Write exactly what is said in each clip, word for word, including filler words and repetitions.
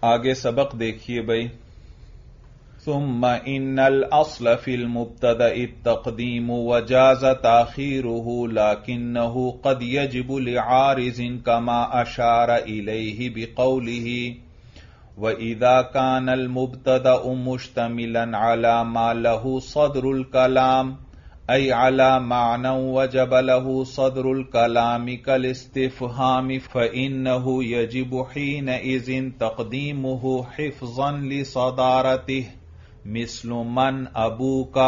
آگے سبق دیکھیے بھائی. ثم ان الاصل في المبتدأ التقديم وجاز تاخيره لكنه قد يجب لعارض كما اشار اليه بقوله واذا كان المبتدأ مشتملا على ما له صدر الكلام اي على معنى وجب له صدر الكلام كالاستفهام فانه يجب حينئذ تقديمه حفظا لصدارته مثل من ابوکا.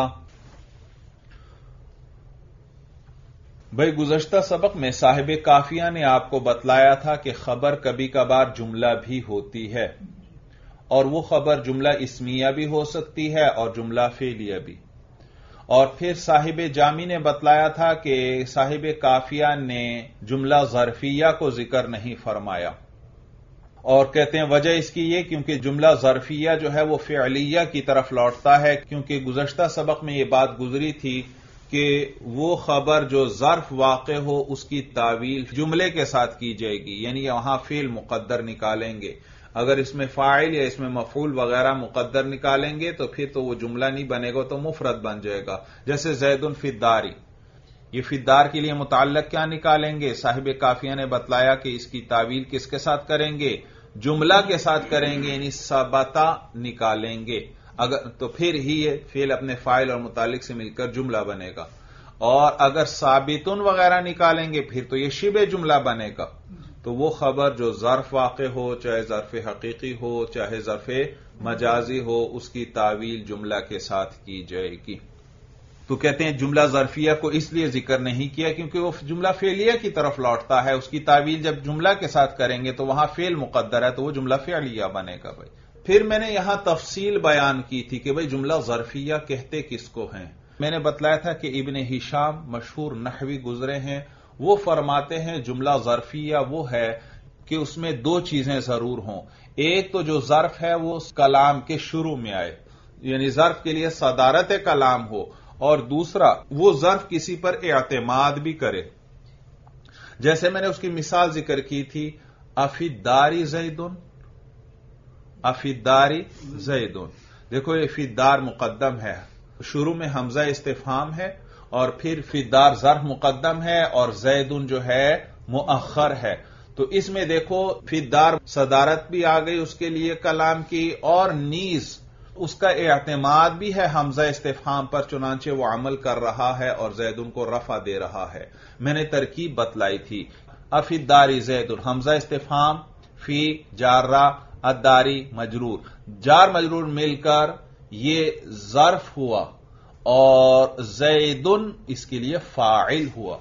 بھائی گزشتہ سبق میں صاحب کافیہ نے آپ کو بتلایا تھا کہ خبر کبھی کبھار جملہ بھی ہوتی ہے، اور وہ خبر جملہ اسمیہ بھی ہو سکتی ہے اور جملہ فعلیہ بھی. اور پھر صاحب جامی نے بتلایا تھا کہ صاحب کافیہ نے جملہ ظرفیہ کو ذکر نہیں فرمایا، اور کہتے ہیں وجہ اس کی یہ کیونکہ جملہ ظرفیہ جو ہے وہ فعلیہ کی طرف لوٹتا ہے، کیونکہ گزشتہ سبق میں یہ بات گزری تھی کہ وہ خبر جو ظرف واقع ہو اس کی تعویل جملے کے ساتھ کی جائے گی، یعنی وہاں فعل مقدر نکالیں گے. اگر اس میں فاعل یا اس میں مفعول وغیرہ مقدر نکالیں گے تو پھر تو وہ جملہ نہیں بنے گا، تو مفرد بن جائے گا. جیسے زید فی الدار، یہ فی الدار کے لیے متعلق کیا نکالیں گے؟ صاحب کافیہ نے بتلایا کہ اس کی تعویل کس کے ساتھ کریں گے؟ جملہ کے ساتھ کریں گے، یعنی ثبتا نکالیں گے. اگر تو پھر ہی یہ فعل اپنے فاعل اور متعلق سے مل کر جملہ بنے گا. اور اگر ثابتن وغیرہ نکالیں گے پھر تو یہ شبہ جملہ بنے گا. تو وہ خبر جو ظرف واقع ہو، چاہے ظرف حقیقی ہو چاہے ظرف مجازی ہو، اس کی تعویل جملہ کے ساتھ کی جائے گی. تو کہتے ہیں جملہ ظرفیہ کو اس لیے ذکر نہیں کیا کیونکہ وہ جملہ فعلیہ کی طرف لوٹتا ہے، اس کی تعویل جب جملہ کے ساتھ کریں گے تو وہاں فعل مقدر ہے تو وہ جملہ فعلیہ بنے گا. بھائی پھر میں نے یہاں تفصیل بیان کی تھی کہ بھئی جملہ ظرفیہ کہتے کس کو ہیں. میں نے بتلایا تھا کہ ابن ہشام مشہور نحوی گزرے ہیں، وہ فرماتے ہیں جملہ ظرفیہ وہ ہے کہ اس میں دو چیزیں ضرور ہوں. ایک تو جو ظرف ہے وہ کلام کے شروع میں آئے، یعنی ظرف کے لیے صدارت کلام ہو، اور دوسرا وہ ظرف کسی پر اعتماد بھی کرے. جیسے میں نے اس کی مثال ذکر کی تھی، افی الداری زیدن، افی الداری زیدن. دیکھو یہ فی الدار مقدم ہے، شروع میں حمزہ استفہام ہے، اور پھر فی الدار ظرف مقدم ہے اور زیدن جو ہے مؤخر ہے. تو اس میں دیکھو فی الدار صدارت بھی آ گئی اس کے لیے کلام کی، اور نیز اس کا اعتماد بھی ہے حمزہ استفہام پر، چنانچہ وہ عمل کر رہا ہے اور زیدن کو رفع دے رہا ہے. میں نے ترکیب بتلائی تھی، افی الداری زیدن، حمزہ استفہام، فی جارہ، الداری مجرور، جار مجرور مل کر یہ ظرف ہوا اور زیدن اس کے لیے فاعل ہوا.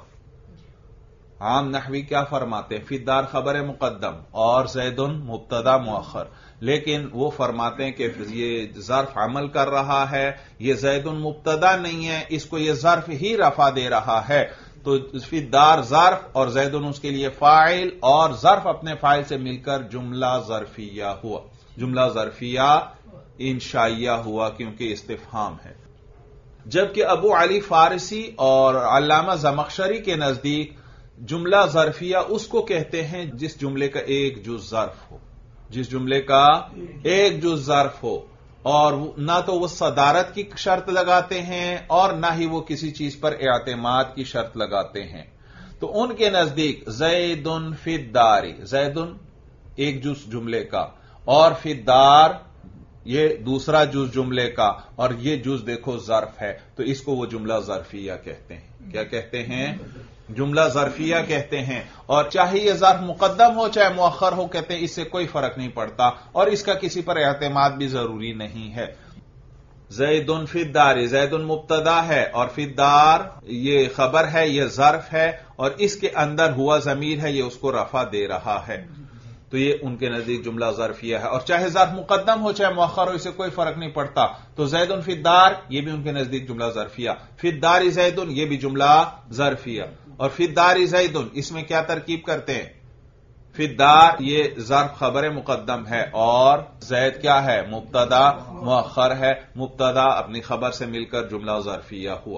عام نحوی کیا فرماتے ہیں؟ فی الدار خبر مقدم اور زیدن مبتدا مؤخر، لیکن وہ فرماتے ہیں کہ یہ ظرف عمل کر رہا ہے، یہ زیدن مبتدا نہیں ہے، اس کو یہ ظرف ہی رفع دے رہا ہے. تو فی الدار ظرف اور زیدن اس کے لیے فاعل، اور ظرف اپنے فاعل سے مل کر جملہ ظرفیہ ہوا. جملہ ظرفیہ انشائیہ ہوا کیونکہ استفہام ہے. جبکہ ابو علی فارسی اور علامہ زمخشری کے نزدیک جملہ ظرفیہ اس کو کہتے ہیں جس جملے کا ایک جز ظرف ہو، جس جملے کا ایک جز ظرف ہو، اور نہ تو وہ صدارت کی شرط لگاتے ہیں اور نہ ہی وہ کسی چیز پر اعتماد کی شرط لگاتے ہیں. تو ان کے نزدیک زیدن فی الدار، زیدن ایک جز جملے کا، اور فی الدار یہ دوسرا جز جملے کا، اور یہ جز دیکھو ظرف ہے، تو اس کو وہ جملہ ظرفیہ کہتے ہیں. کیا کہتے ہیں؟ جملہ ظرفیہ کہتے ہیں. اور چاہے یہ ظرف مقدم ہو چاہے مؤخر ہو، کہتے ہیں اس سے کوئی فرق نہیں پڑتا، اور اس کا کسی پر اعتماد بھی ضروری نہیں ہے. زیدن فی الدار، زیدن مبتدا ہے اور فی الدار یہ خبر ہے، یہ ظرف ہے، اور اس کے اندر ہوا ضمیر ہے، یہ اس کو رفع دے رہا ہے. تو یہ ان کے نزدیک جملہ ظرفیہ ہے. اور چاہے ظرف مقدم ہو چاہے مؤخر ہو، اسے کوئی فرق نہیں پڑتا. تو زیدن فی الدار یہ بھی ان کے نزدیک جملہ ظرفیہ، فی الدار زیدن یہ بھی جملہ ظرفیہ. اور فی الدار زیدن اس میں کیا ترکیب کرتے ہیں؟ فی الدار یہ ظرف خبر مقدم ہے اور زید کیا ہے؟ مبتدا مؤخر ہے. مبتدا اپنی خبر سے مل کر جملہ ظرفیہ ہوا.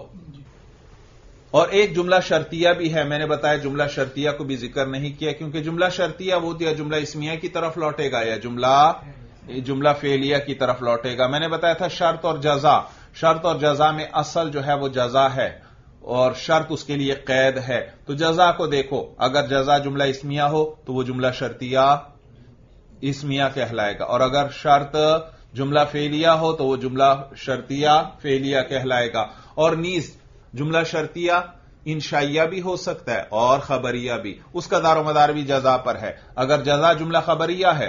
اور ایک جملہ شرطیہ بھی ہے. میں نے بتایا جملہ شرطیہ کو بھی ذکر نہیں کیا کیونکہ جملہ شرطیہ وہ دیا جملہ اسمیہ کی طرف لوٹے گا یا جملہ جملہ فعلیہ کی طرف لوٹے گا. میں نے بتایا تھا شرط اور جزا. شرط اور جزا میں اصل جو ہے وہ جزا ہے اور شرط اس کے لیے قید ہے. تو جزا کو دیکھو، اگر جزا جملہ اسمیہ ہو تو وہ جملہ شرطیہ اسمیہ کہلائے گا، اور اگر شرط جملہ فعلیہ ہو تو وہ جملہ شرطیہ فعلیہ کہلائے گا. اور نیز جملہ شرطیہ انشائیہ بھی ہو سکتا ہے اور خبریہ بھی، اس کا دار و مدار بھی جزا پر ہے. اگر جزا جملہ خبریہ ہے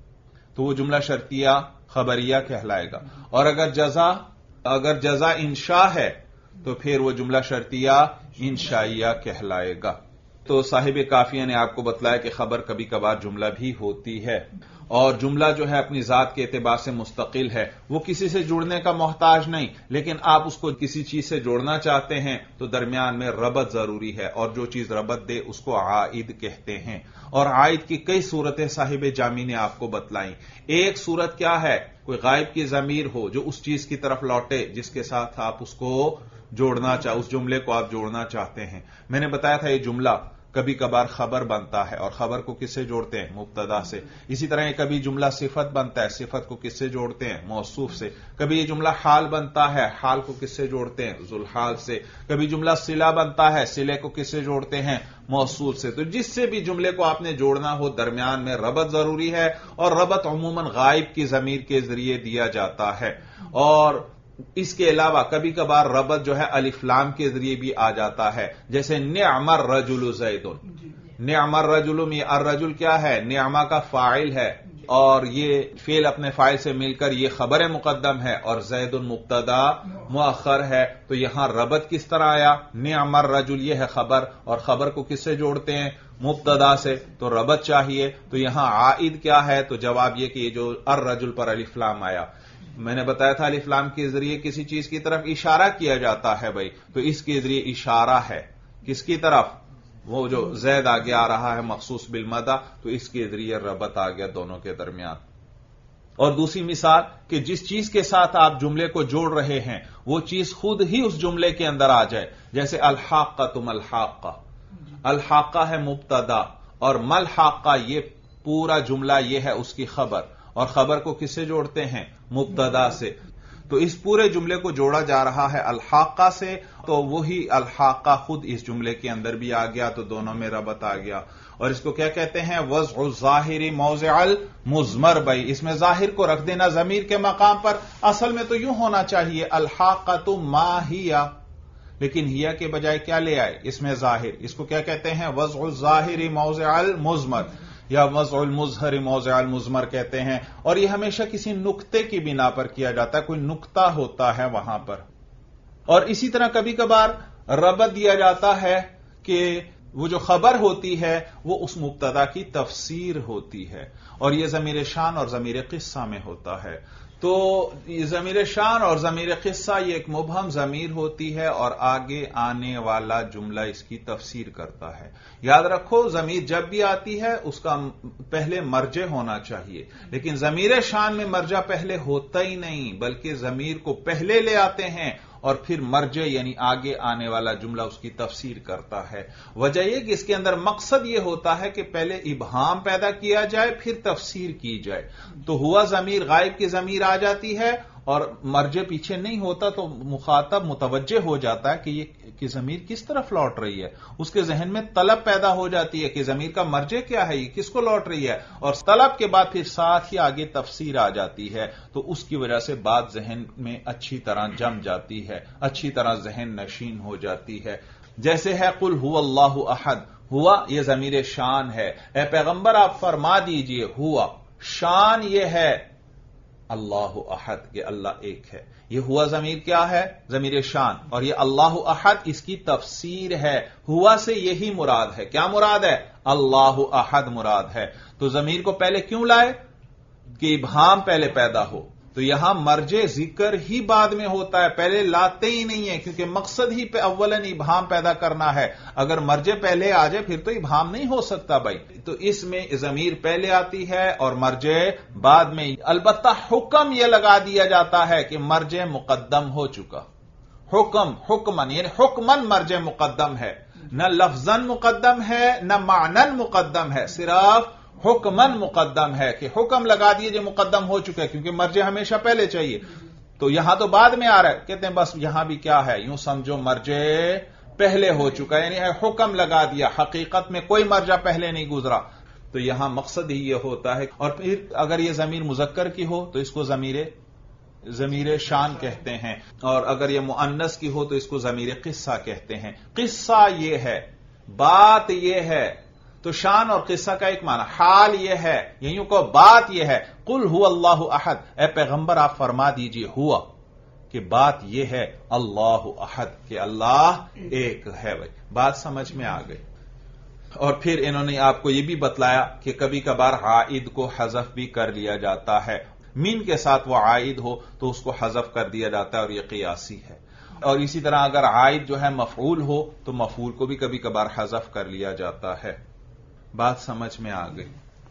تو وہ جملہ شرطیہ خبریہ کہلائے گا، اور اگر جزا اگر جزا انشاء ہے تو پھر وہ جملہ شرطیہ انشائیہ کہلائے گا. تو صاحب کافیہ نے آپ کو بتلایا کہ خبر کبھی کبھار جملہ بھی ہوتی ہے، اور جملہ جو ہے اپنی ذات کے اعتبار سے مستقل ہے، وہ کسی سے جڑنے کا محتاج نہیں، لیکن آپ اس کو کسی چیز سے جوڑنا چاہتے ہیں تو درمیان میں ربط ضروری ہے، اور جو چیز ربط دے اس کو عائد کہتے ہیں. اور عائد کی کئی صورتیں صاحب جامی نے آپ کو بتلائیں. ایک صورت کیا ہے؟ کوئی غائب کی ضمیر ہو جو اس چیز کی طرف لوٹے جس کے ساتھ آپ اس کو جوڑنا چاہ اس جملے کو آپ جوڑنا چاہتے ہیں. میں نے بتایا تھا یہ جملہ کبھی کبھار خبر بنتا ہے، اور خبر کو کس سے جوڑتے ہیں؟ مبتدا سے. اسی طرح یہ کبھی جملہ صفت بنتا ہے، صفت کو کس سے جوڑتے ہیں؟ موصوف سے. کبھی یہ جملہ حال بنتا ہے، حال کو کس سے جوڑتے ہیں؟ ذوالحال سے. کبھی جملہ صلہ بنتا ہے، صلے کو کس سے جوڑتے ہیں؟ موصول سے. تو جس سے بھی جملے کو آپ نے جوڑنا ہو درمیان میں ربط ضروری ہے، اور ربط عموماً غائب کی ضمیر کے ذریعے دیا جاتا ہے. اور اس کے علاوہ کبھی کبھار ربط جو ہے الف لام کے ذریعے بھی آ جاتا ہے، جیسے نعم الرجل زید. نعم الرجل میں الرجل کیا ہے؟ نعمہ کا فاعل ہے، اور یہ فعل اپنے فاعل سے مل کر یہ خبر مقدم ہے، اور زید مبتدا مؤخر ہے. تو یہاں ربط کس طرح آیا؟ نعم الرجل یہ ہے خبر، اور خبر کو کس سے جوڑتے ہیں؟ مبتدا سے. تو ربط چاہیے. تو یہاں عائد کیا ہے؟ تو جواب یہ کہ یہ جو الرجل پر الف لام آیا. میں نے بتایا تھا الف لام کے ذریعے کسی چیز کی طرف اشارہ کیا جاتا ہے بھائی، تو اس کے ذریعے اشارہ ہے کس کی طرف؟ وہ جو زید آگے آ رہا ہے مخصوص بالمدہ، تو اس کے ذریعے ربط آ گیا دونوں کے درمیان. اور دوسری مثال کہ جس چیز کے ساتھ آپ جملے کو جوڑ رہے ہیں وہ چیز خود ہی اس جملے کے اندر آ جائے، جیسے الحاقۃ ملحاقہ. الحاقہ ہے مبتدا، اور ملحاقہ یہ پورا جملہ یہ ہے اس کی خبر، اور خبر کو کس سے جوڑتے ہیں؟ مبتدا سے. تو اس پورے جملے کو جوڑا جا رہا ہے الحاقہ سے، تو وہی الحاقہ خود اس جملے کے اندر بھی آ گیا، تو دونوں میں ربط آ گیا. اور اس کو کیا کہتے ہیں؟ وضع الظاہر موضع المضمر. بھائی اس میں ظاہر کو رکھ دینا ضمیر کے مقام پر. اصل میں تو یوں ہونا چاہیے الحاقۃ ما ہی، لیکن ہیا کے بجائے کیا لے آئے؟ اس میں ظاہر. اس کو کیا کہتے ہیں؟ وضع الظاہر موضع المضمر، یا وضع المظہر موضع المضمر کہتے ہیں. اور یہ ہمیشہ کسی نقطے کی بنا پر کیا جاتا ہے، کوئی نقطہ ہوتا ہے وہاں پر. اور اسی طرح کبھی کبھار ربط دیا جاتا ہے کہ وہ جو خبر ہوتی ہے وہ اس مبتدا کی تفسیر ہوتی ہے، اور یہ ضمیر شان اور ضمیر قصہ میں ہوتا ہے. تو یہ ضمیر شان اور ضمیر قصہ یہ ایک مبہم ضمیر ہوتی ہے، اور آگے آنے والا جملہ اس کی تفسیر کرتا ہے. یاد رکھو ضمیر جب بھی آتی ہے اس کا پہلے مرجع ہونا چاہیے، لیکن ضمیر شان میں مرجع پہلے ہوتا ہی نہیں، بلکہ ضمیر کو پہلے لے آتے ہیں اور پھر مرجع یعنی آگے آنے والا جملہ اس کی تفسیر کرتا ہے. وجہ یہ کہ اس کے اندر مقصد یہ ہوتا ہے کہ پہلے ابہام پیدا کیا جائے پھر تفسیر کی جائے. تو ہوا ضمیر غائب کی ضمیر آ جاتی ہے اور مرجع پیچھے نہیں ہوتا، تو مخاطب متوجہ ہو جاتا ہے کہ یہ کہ ضمیر کس طرف لوٹ رہی ہے. اس کے ذہن میں طلب پیدا ہو جاتی ہے کہ ضمیر کا مرجع کیا ہے، یہ کس کو لوٹ رہی ہے، اور طلب کے بعد پھر ساتھ ہی آگے تفسیر آ جاتی ہے. تو اس کی وجہ سے بات ذہن میں اچھی طرح جم جاتی ہے، اچھی طرح ذہن نشین ہو جاتی ہے. جیسے ہے قل هو اللہ احد. ہوا یہ ضمیر شان ہے. اے پیغمبر آپ فرما دیجئے ہوا شان یہ ہے اللہ احد کہ اللہ ایک ہے. یہ ہوا ضمیر کیا ہے؟ ضمیر شان. اور یہ اللہ احد اس کی تفسیر ہے. ہوا سے یہی مراد ہے. کیا مراد ہے؟ اللہ احد مراد ہے. تو ضمیر کو پہلے کیوں لائے؟ کہ ابہام پہلے پیدا ہو. تو یہاں مرجع ذکر ہی بعد میں ہوتا ہے، پہلے لاتے ہی نہیں ہے، کیونکہ مقصد ہی پہ اولاً ابہام پیدا کرنا ہے. اگر مرجع پہلے آ جائے پھر تو ابہام نہیں ہو سکتا بھائی. تو اس میں ضمیر پہلے آتی ہے اور مرجع بعد میں. البتہ حکم یہ لگا دیا جاتا ہے کہ مرجع مقدم ہو چکا. حکم حکمن یعنی حکمن مرجع مقدم ہے، نہ لفظاً مقدم ہے نہ معنن مقدم ہے، صرف हुक्मन मुकद्दम है कि हुक्म लगा दिए जो मुकद्दम हो चुका है, क्योंकि मर्जे हमेशा पहले चाहिए, तो यहां तो बाद में आ रहा है। कहते हैं बस यहां भी क्या है, यूं समझो मर्जे पहले हो चुका है, यानी हुक्म लगा दिया, हकीकत में कोई मर्जा पहले नहीं गुजरा। तो यहां मकसद ही यह होता है। और फिर अगर यह जमीर मुजक्कर की हो तो इसको जमीर जमीर शान कहते हैं, और अगर यह मुअन्नस की हो तो इसको जमीर किस्सा कहते हैं। किस्सा यह है, बात यह है, तो शान और किस्सा का एक माना, हाल यह है, यही को बात यह है। कुल हुवा अल्लाहु अहद, ए पैगंबर आप फरमा दीजिए हुआ कि बात यह है अल्लाहु अहद, कि अल्लाह एक है। भाई बात समझ में आ गई। और फिर इन्होंने आपको यह भी बतलाया कि कभी कभार आइद को हजफ भी कर लिया जाता है, मीन के साथ वो आइद हो तो उसको हजफ कर दिया जाता है, और यह कियासी है। और इसी तरह अगर आइद जो है मफऊल हो तो मफऊल को भी कभी कभार हजफ कर लिया जाता है। बात समझ में आ गई।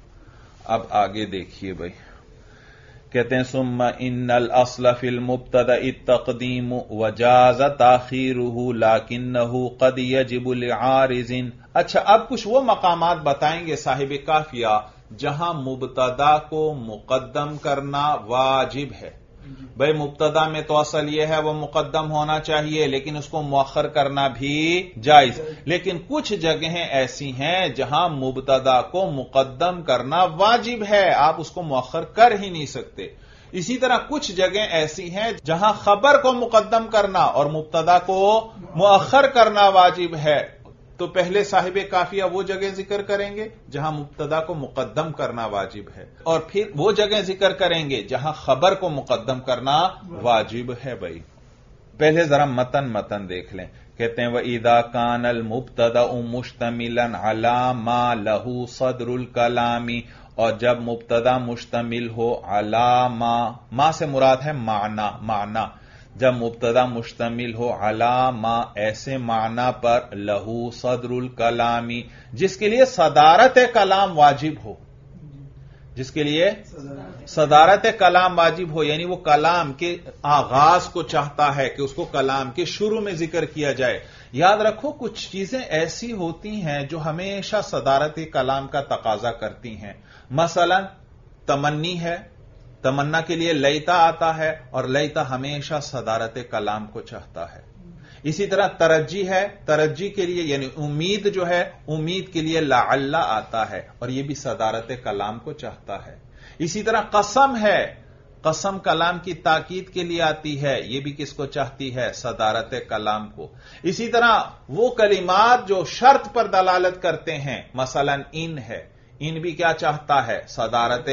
अब आगे देखिए भाई, कहते हैं सुम्मा इन्नल अस्ल फिल मुब्तदा तक़दीम वजाज़ ताख़ीरुहु लाकिन्नहु क़द यजिबु लिआरिज़िन। अच्छा, अब कुछ वो मकामात बताएंगे साहिब काफिया जहां मुब्तदा को मुकद्दम करना वाजिब है। भाई मुब्तदा में तो असल यह है वो मुकद्दम होना चाहिए, लेकिन उसको मुअख्खर करना भी जायज। लेकिन कुछ जगहें ऐसी हैं जहां मुब्तदा को मुकद्दम करना वाजिब है, आप उसको मुअख्खर कर ही नहीं सकते। इसी तरह कुछ जगह ऐसी हैं जहां खबर को मुकद्दम करना और मुब्तदा को मुअख्खर करना वाजिब है। तो पहले साहिब काफिया वो जगह जिक्र करेंगे जहां मुब्तदा को मुकद्दम करना वाजिब है, और फिर वो जगह जिक्र करेंगे जहां खबर को मुकद्दम करना वाजिब है। भाई पहले जरा मतन मतन देख लें। कहते हैं व इदा कानल मुब्तदा मुश्तमिलन अला मा लहू सदरुल कलामी, और जब मुब्तदा मुश्तमिल हो अला मा, मा से मुराद है माना, माना जब मुब्तदा मुश्तमिल हो अला मा ऐसे माना पर लहू सदरुल कलामी जिसके लिए सदारत कलाम वाजिब हो, जिसके लिए सदारत कलाम वाजिब हो, यानी वो कलाम के आगाज को चाहता है कि उसको कलाम के शुरू में जिक्र किया जाए। याद रखो कुछ चीजें ऐसी होती हैं जो हमेशा सदारत कलाम का तकाजा करती हैं। मसलन तमन्नी है, तमन्ना के लिए लैता आता है और लैता हमेशा सदारत कलाम को चाहता है। इसी तरह तरज्जी है, तरज्जी के लिए यानी उम्मीद जो है, उम्मीद के लिए लाअल्ला आता है और यह भी सदारत कलाम को चाहता है। इसी तरह कसम है, कसम कलाम की ताकीद के लिए आती है, यह भी किसको चाहती है, सदारत कलाम को। इसी तरह वो कलिमात जो शर्त पर दलालत करते हैं, मसलन इन है, इन भी क्या चाहता है, सदारत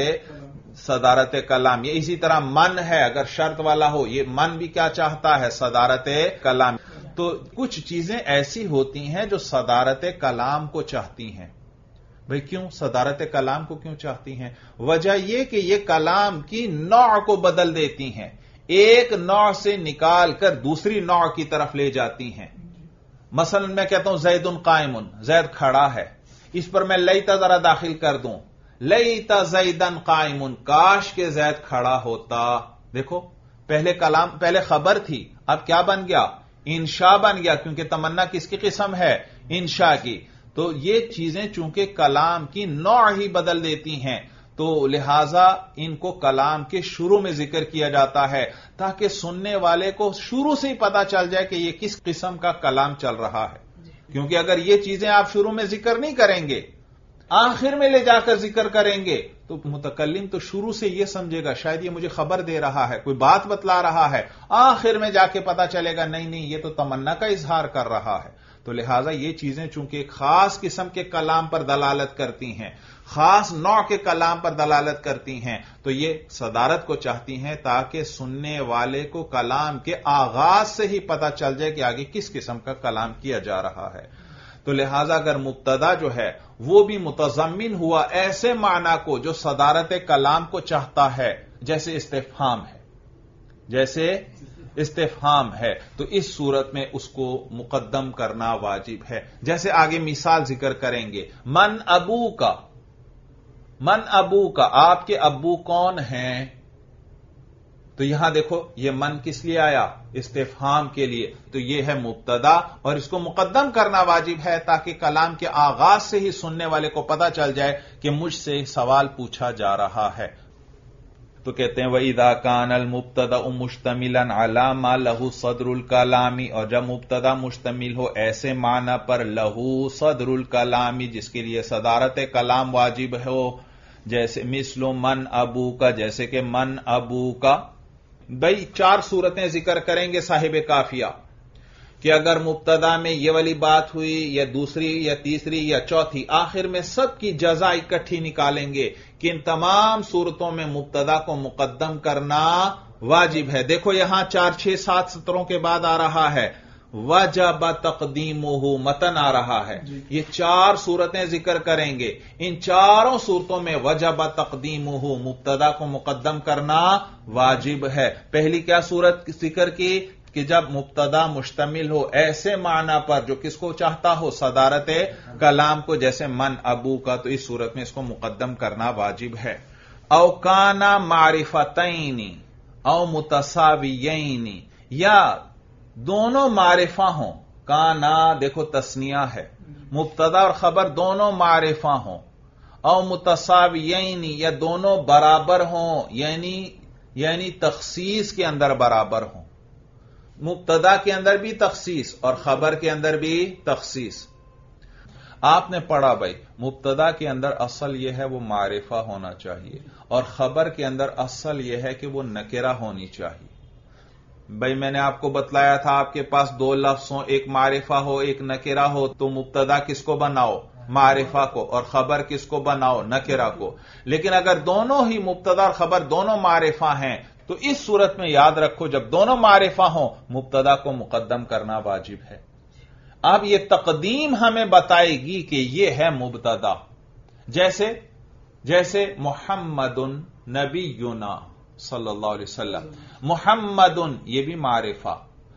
सदारत कलाम। ये इसी तरह मन है, अगर शर्त वाला हो, ये मन भी क्या चाहता है, सदारत कलाम। तो कुछ चीजें ऐसी होती हैं जो सदारत कलाम को चाहती हैं। भाई क्यों सदारत कलाम को क्यों चाहती हैं? वजह यह कि ये कलाम की नौ को बदल देती हैं, एक नौ से निकाल कर दूसरी नौ की तरफ ले जाती हैं। मसलन मैं कहता हूं जैदुन कायमुन, जैद खड़ा है, इस पर मैं लईता जरा दाखिल कर दूं, लईता जैदन कायमुन, काश के जैद खड़ा होता। देखो पहले कलाम, पहले खबर थी, अब क्या बन गया, इंशा बन गया, क्योंकि तमन्ना किसकी किस्म है, इंशा की। तो ये चीजें चूंकि कलाम की नौ ही बदल देती हैं, तो लिहाजा इनको कलाम के शुरू में जिक्र किया जाता है ताकि सुनने वाले को शुरू से ही पता चल जाए कि यह किस किस्म का कलाम चल रहा है। क्योंकि अगर ये चीजें आप शुरू में जिक्र नहीं करेंगे, आखिर में ले जाकर जिक्र करेंगे, तो मुतकल्लिम तो शुरू से यह समझेगा शायद ये मुझे खबर दे रहा है, कोई बात बतला रहा है, आखिर में जाके पता चलेगा नहीं नहीं ये तो तमन्ना का इजहार कर रहा है। तो लिहाजा ये चीजें चूंकि एक खास किस्म के कलाम पर दलालत करती हैं, खास नौ के कलाम पर दलालत करती हैं, तो ये सदारत को चाहती हैं ताकि सुनने वाले को कलाम के आगाज से ही पता चल जाए कि आगे किस किस्म का कलाम किया जा रहा है। तो लिहाजा अगर मुब्तदा जो है वो भी मुतज़म्मिन हुआ ऐसे माना को जो सदारत कलाम को चाहता है, जैसे इस्तिफ़हाम है, जैसे इस्तिफ़हाम है, तो इस सूरत में उसको मुकद्दम करना वाजिब है। जैसे आगे मिसाल जिक्र करेंगे, मन अबू का, मन अबू का, आपके अब्बू कौन हैं? تو یہاں دیکھو یہ من کس لیے آیا؟ استفہام کے لیے. تو یہ ہے مبتدا اور اس کو مقدم کرنا واجب ہے تاکہ کلام کے آغاز سے ہی سننے والے کو پتا چل جائے کہ مجھ سے سوال پوچھا جا رہا ہے. تو کہتے ہیں وَإِذَا كَانَ الْمُبْتَدَأُ مُشْتَمِلًا عَلَى مَا لَهُ صَدْرُ الْكَلَامِ، اور جب مبتدا مشتمل ہو ایسے معنی پر لہو صدر الکلامی جس کے لیے صدارت کلام واجب ہو، جیسے مثل من ابو کا، جیسے کہ من ابو کا. بھائی چار صورتیں ذکر کریں گے صاحب کافیہ کہ اگر مبتدا میں یہ والی بات ہوئی یا دوسری یا تیسری یا چوتھی، آخر میں سب کی جزا اکٹھی نکالیں گے کہ ان تمام صورتوں میں مبتدا کو مقدم کرنا واجب ہے. دیکھو یہاں چار چھ سات سطروں کے بعد آ رہا ہے وجب تقدیمہ، متن آ رہا ہے. یہ چار صورتیں ذکر کریں گے، ان چاروں صورتوں میں وجب تقدیمہ، مبتدا کو مقدم کرنا واجب ہے. پہلی کیا صورت ذکر کی کہ جب مبتدا مشتمل ہو ایسے معنی پر جو کس کو چاہتا ہو؟ صدارت کلام کو، جیسے من ابو کا، تو اس صورت میں اس کو مقدم کرنا واجب ہے. او کانا معرفتین او متساویین، یا دونوں معرفہ ہوں. کانا دیکھو تسنیہ ہے، مبتدا اور خبر دونوں معرفہ ہوں. او متساویین، یا دونوں برابر ہوں، یعنی یعنی تخصیص کے اندر برابر ہوں. مبتدا کے اندر بھی تخصیص اور خبر کے اندر بھی تخصیص. آپ نے پڑھا بھائی مبتدا کے اندر اصل یہ ہے وہ معرفہ ہونا چاہیے، اور خبر کے اندر اصل یہ ہے کہ وہ نکرہ ہونی چاہیے. بھائی میں نے آپ کو بتلایا تھا آپ کے پاس دو لفظ ہوں، ایک معرفہ ہو ایک نکرہ ہو، تو مبتدا کس کو بناؤ؟ معرفہ کو، اور خبر کس کو بناؤ؟ نکرہ کو. لیکن اگر دونوں ہی مبتدا اور خبر دونوں معرفہ ہیں تو اس صورت میں یاد رکھو جب دونوں معرفہ ہوں مبتدا کو مقدم کرنا واجب ہے. اب یہ تقدیم ہمیں بتائے گی کہ یہ ہے مبتدا. جیسے جیسے محمد نبینا صلی اللہ علیہ وسلم، محمد یہ بھی معرفہ،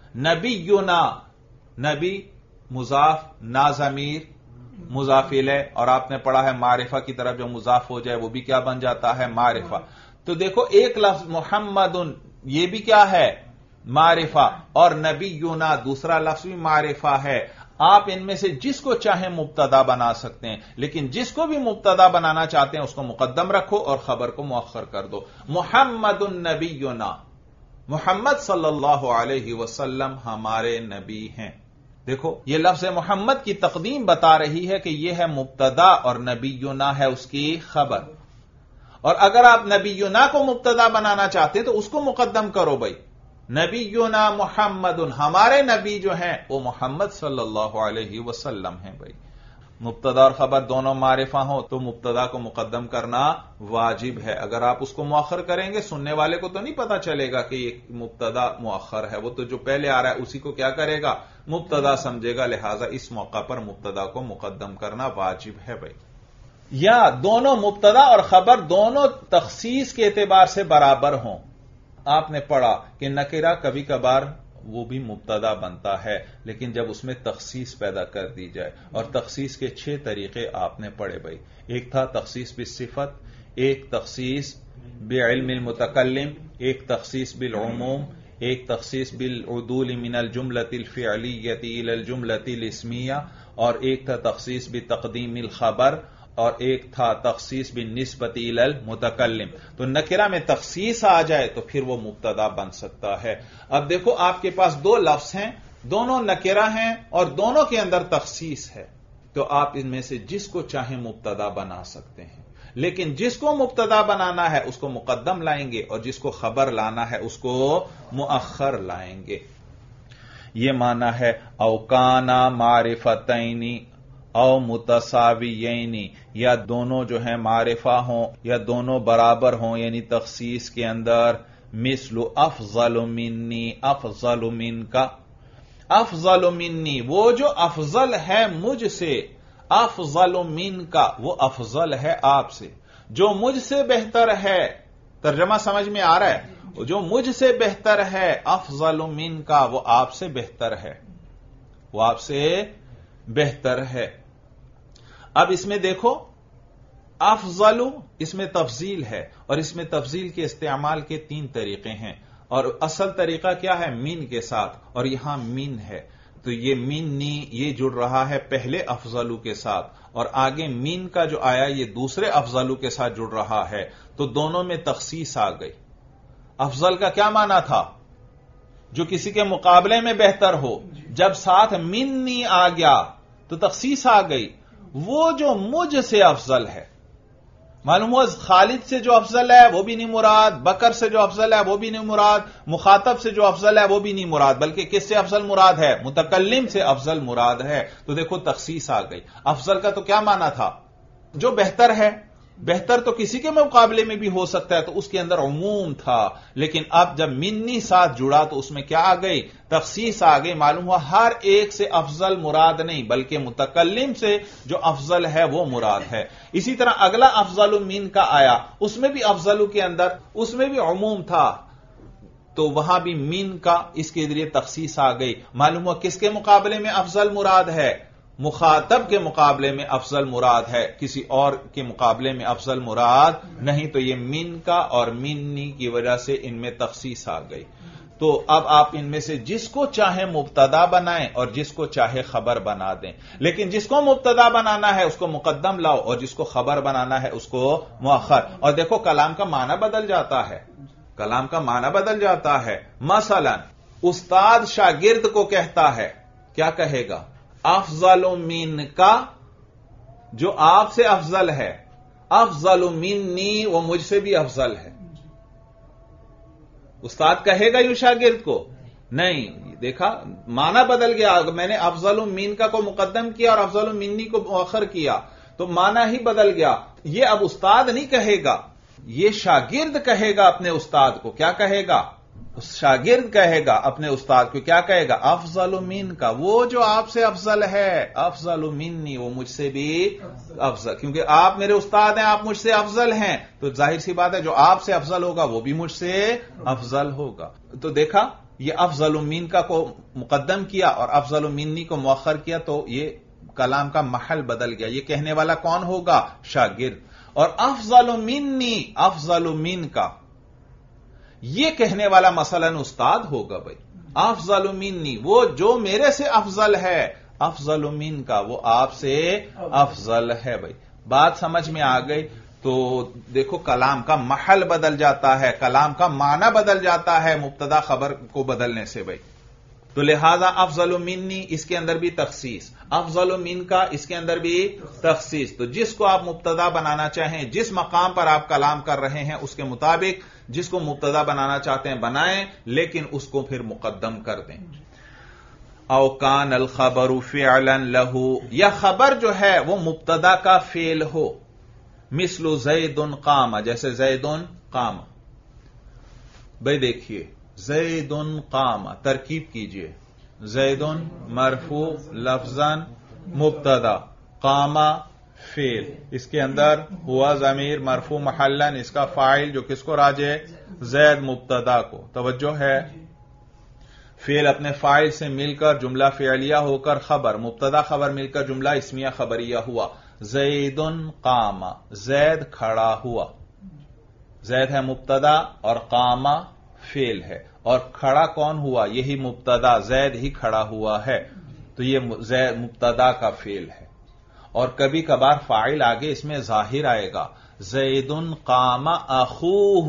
نبینا نبی مضاف، نا ضمیر مضاف الیہ، اور آپ نے پڑھا ہے معرفہ کی طرف جو مضاف ہو جائے وہ بھی کیا بن جاتا ہے؟ معرفہ. تو دیکھو ایک لفظ محمد یہ بھی کیا ہے؟ معرفہ، اور نبینا دوسرا لفظ بھی معرفہ ہے. آپ ان میں سے جس کو چاہیں مبتدا بنا سکتے ہیں، لیکن جس کو بھی مبتدا بنانا چاہتے ہیں اس کو مقدم رکھو اور خبر کو مؤخر کر دو. محمد نبینا، محمد صلی اللہ علیہ وسلم ہمارے نبی ہیں. دیکھو یہ لفظ محمد کی تقدیم بتا رہی ہے کہ یہ ہے مبتدا اور نبینا ہے اس کی خبر. اور اگر آپ نبینا کو مبتدا بنانا چاہتے ہیں تو اس کو مقدم کرو. بھائی نبینا محمد، ہمارے نبی جو ہیں وہ محمد صلی اللہ علیہ وسلم ہیں. بھائی مبتدا اور خبر دونوں معرفہ ہوں تو مبتدا کو مقدم کرنا واجب ہے. اگر آپ اس کو مؤخر کریں گے سننے والے کو تو نہیں پتا چلے گا کہ یہ مبتدا مؤخر ہے، وہ تو جو پہلے آ رہا ہے اسی کو کیا کرے گا؟ مبتدا سمجھے گا. لہذا اس موقع پر مبتدا کو مقدم کرنا واجب ہے. بھائی یا دونوں مبتدا اور خبر دونوں تخصیص کے اعتبار سے برابر ہوں. آپ نے پڑھا کہ نکرہ کبھی کبھار وہ بھی مبتدا بنتا ہے لیکن جب اس میں تخصیص پیدا کر دی جائے، اور تخصیص کے چھ طریقے آپ نے پڑھے. بھائی ایک تھا تخصیص بالصفت، ایک تخصیص بعلم المتکلم، ایک تخصیص بالعموم، ایک تخصیص بالعدول من الجملۃ الفعلیۃ الی الجملۃ الاسمیہ، اور ایک تھا تخصیص بتقدیم الخبر، اور ایک تھا تخصیص بالنسبۃ الی المتکلم. تو نکرہ میں تخصیص آ جائے تو پھر وہ مبتدا بن سکتا ہے. اب دیکھو آپ کے پاس دو لفظ ہیں، دونوں نکرہ ہیں اور دونوں کے اندر تخصیص ہے، تو آپ ان میں سے جس کو چاہیں مبتدا بنا سکتے ہیں. لیکن جس کو مبتدا بنانا ہے اس کو مقدم لائیں گے اور جس کو خبر لانا ہے اس کو مؤخر لائیں گے. یہ معنی ہے او کانا معرفتین او متساویین، یا دونوں جو ہیں معرفہ ہوں یا دونوں برابر ہوں یعنی تخصیص کے اندر. مثل افضل منی، افضل من کا، افضل منی وہ جو افضل ہے مجھ سے، افضل من کا وہ افضل ہے آپ سے، جو مجھ سے بہتر ہے. ترجمہ سمجھ میں آ رہا ہے؟ جو مجھ سے بہتر ہے، افضل من کا وہ آپ سے بہتر ہے، وہ آپ سے بہتر ہے. اب اس میں دیکھو افضل اس میں تفضیل ہے، اور اس میں تفضیل کے استعمال کے تین طریقے ہیں. اور اصل طریقہ کیا ہے؟ مین کے ساتھ، اور یہاں مین ہے تو یہ مین نی یہ جڑ رہا ہے پہلے افضلو کے ساتھ، اور آگے مین کا جو آیا یہ دوسرے افضلو کے ساتھ جڑ رہا ہے، تو دونوں میں تخصیص آ گئی۔ افضل کا کیا معنی تھا؟ جو کسی کے مقابلے میں بہتر ہو، جب ساتھ مین نی آ گیا تو تخصیص آ گئی۔ وہ جو مجھ سے افضل ہے، معلوم ہوا خالد سے جو افضل ہے وہ بھی نہیں مراد، بکر سے جو افضل ہے وہ بھی نہیں مراد، مخاطب سے جو افضل ہے وہ بھی نہیں مراد، بلکہ کس سے افضل مراد ہے؟ متکلم سے افضل مراد ہے۔ تو دیکھو تخصیص آ گئی۔ افضل کا تو کیا معنی تھا؟ جو بہتر ہے، بہتر تو کسی کے مقابلے میں بھی ہو سکتا ہے، تو اس کے اندر عموم تھا، لیکن اب جب منی ساتھ جڑا تو اس میں کیا آ گئی؟ تخصیص آ گئی۔ معلوم ہوا ہر ایک سے افضل مراد نہیں، بلکہ متکلم سے جو افضل ہے وہ مراد ہے۔ اسی طرح اگلا افضل من کا آیا، اس میں بھی افضل کے اندر اس میں بھی عموم تھا، تو وہاں بھی من کا اس کے ذریعے تخصیص آ گئی۔ معلوم ہوا کس کے مقابلے میں افضل مراد ہے؟ مخاطب کے مقابلے میں افضل مراد ہے، کسی اور کے مقابلے میں افضل مراد نہیں، تو یہ من کا اور منی کی وجہ سے ان میں تخصیص آ گئی۔ تو اب آپ ان میں سے جس کو چاہے مبتدا بنائیں اور جس کو چاہے خبر بنا دیں، لیکن جس کو مبتدا بنانا ہے اس کو مقدم لاؤ، اور جس کو خبر بنانا ہے اس کو مؤخر۔ اور دیکھو کلام کا معنی بدل جاتا ہے، کلام کا معنی بدل جاتا ہے۔ مثلا استاد شاگرد کو کہتا ہے، کیا کہے گا؟ افضل من کا، جو آپ سے افضل ہے، افضل منی، وہ مجھ سے بھی افضل ہے۔ استاد کہے گا یوں شاگرد کو؟ نہیں، دیکھا معنی بدل گیا۔ میں نے افضل من کا کو مقدم کیا اور افضل منی کو مؤخر کیا تو معنی ہی بدل گیا۔ یہ اب استاد نہیں کہے گا، یہ شاگرد کہے گا اپنے استاد کو۔ کیا کہے گا؟ شاگرد کہے گا اپنے استاد کو، کیا کہے گا؟ افضل من کا، وہ جو آپ سے افضل ہے، افضل منی، وہ مجھ سے بھی افضل، کیونکہ آپ میرے استاد ہیں، آپ مجھ سے افضل ہیں، تو ظاہر سی بات ہے جو آپ سے افضل ہوگا وہ بھی مجھ سے افضل ہوگا۔ تو دیکھا یہ افضل من کا کو مقدم کیا اور افضل منی کو مؤخر کیا، تو یہ کلام کا محل بدل گیا۔ یہ کہنے والا کون ہوگا؟ شاگرد۔ اور افضل منی، افضل من کا، یہ کہنے والا مثلا استاد ہوگا۔ بھائی افضل منی، وہ جو میرے سے افضل ہے، افضل من کا، وہ آپ سے افضل ہے۔ بھائی بات سمجھ میں آ گئی؟ تو دیکھو کلام کا محل بدل جاتا ہے، کلام کا معنی بدل جاتا ہے مبتدا خبر کو بدلنے سے۔ بھائی تو لہذا افضل منی اس کے اندر بھی تخصیص، افضل من کا اس کے اندر بھی تخصیص۔ تو جس کو آپ مبتدا بنانا چاہیں، جس مقام پر آپ کلام کر رہے ہیں اس کے مطابق جس کو مبتدا بنانا چاہتے ہیں بنائیں، لیکن اس کو پھر مقدم کر دیں۔ او کان الخبر فعلا لہ، یا خبر جو ہے وہ مبتدا کا فعل ہو، مثل زید قام، جیسے زید قام۔ بھائی دیکھیے زید قام، ترکیب کیجئے، زید مرفوع لفظاً مبتدا، قام فعل، اس کے اندر ہوا ضمیر مرفوع محلاً، اس کا فاعل جو کس کو راجع؟ زید مبتدا کو۔ توجہ ہے، فعل اپنے فاعل سے مل کر جملہ فعلیہ ہو کر خبر، مبتدا خبر مل کر جملہ اسمیہ خبریہ ہوا۔ زید قام، زید کھڑا ہوا، زید ہے مبتدا اور قام فعل ہے، اور کھڑا کون ہوا؟ یہی مبتدا، زید ہی کھڑا ہوا ہے، تو یہ زید مبتدا کا فعل ہے۔ اور کبھی کبھار فاعل آگے اس میں ظاہر آئے گا، زید قام اخوہ،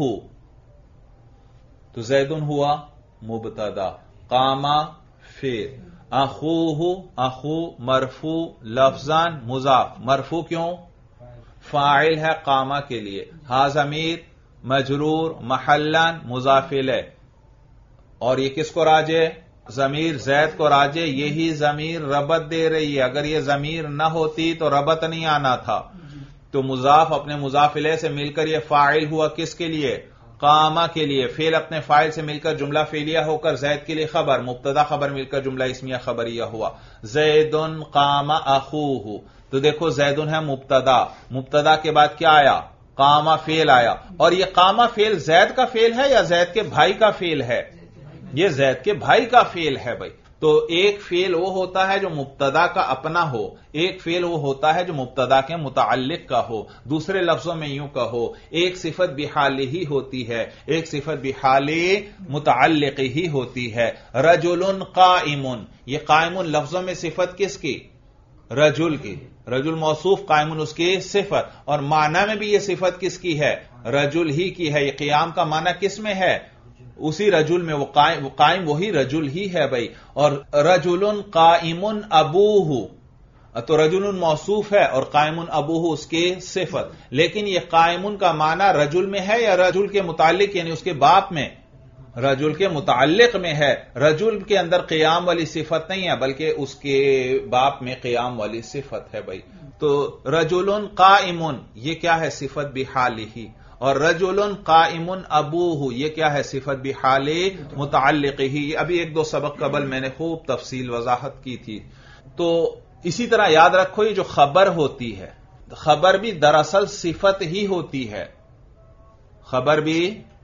تو زید ہوا مبتدا، قام فعل، اخوہ، اخو مرفوع لفظاً مضاف، مرفوع کیوں؟ فاعل ہے قام کے لیے، ہا ضمیر مجرور محلاً مضاف الیہ، اور یہ کس کو راجع؟ ضمیر زید کو راجع، یہی ضمیر ربط دے رہی ہے، اگر یہ ضمیر نہ ہوتی تو ربط نہیں آنا تھا۔ تو مضاف اپنے مضاف الیہ سے مل کر یہ فاعل ہوا کس کے لیے؟ قامہ کے لیے۔ فعل اپنے فاعل سے مل کر جملہ فعلیہ ہو کر زید کے لیے خبر، مبتدا خبر مل کر جملہ اسمیہ خبریہ ہوا، زید قام اخوہ۔ تو دیکھو زید ہے مبتدا، مبتدا کے بعد کیا آیا؟ قامہ فعل آیا، اور یہ قامہ فعل زید کا فعل ہے یا زید کے بھائی کا فعل ہے؟ یہ زید کے بھائی کا فعل ہے۔ بھائی تو ایک فعل وہ ہوتا ہے جو مبتدا کا اپنا ہو، ایک فعل وہ ہوتا ہے جو مبتدا کے متعلق کا ہو. دوسرے لفظوں میں یوں کہو، ایک صفت بحال ہی ہوتی ہے، ایک صفت بحال متعلق ہی ہوتی ہے. رجل قائم، یہ قائم لفظوں میں صفت کس کی؟ رجل کی. رجل موصوف، قائم اس کی صفت، اور معنی میں بھی یہ صفت کس کی ہے؟ رجل ہی کی ہے. یہ قیام کا معنی کس میں ہے؟ اسی رجل میں. وہ قائم, قائم وہی رجل ہی ہے بھائی. اور رجل قائم ابوہ، تو رجل موصوف ہے اور قائم ابوہ اس کی صفت. لیکن یہ قائم کا معنی رجل میں ہے یا رجل کے متعلق یعنی اس کے باپ میں؟ رجل کے متعلق میں ہے. رجل کے اندر قیام والی صفت نہیں ہے بلکہ اس کے باپ میں قیام والی صفت ہے بھائی. تو رجل قائم یہ کیا ہے؟ صفت بحالہ. اور رجل قائم ابوہ یہ کیا ہے؟ صفت بحال متعلق ہی. ابھی ایک دو سبق قبل میں نے خوب تفصیل وضاحت کی تھی. تو اسی طرح یاد رکھو یہ جو خبر ہوتی ہے، خبر بھی دراصل صفت ہی ہوتی ہے. خبر بھی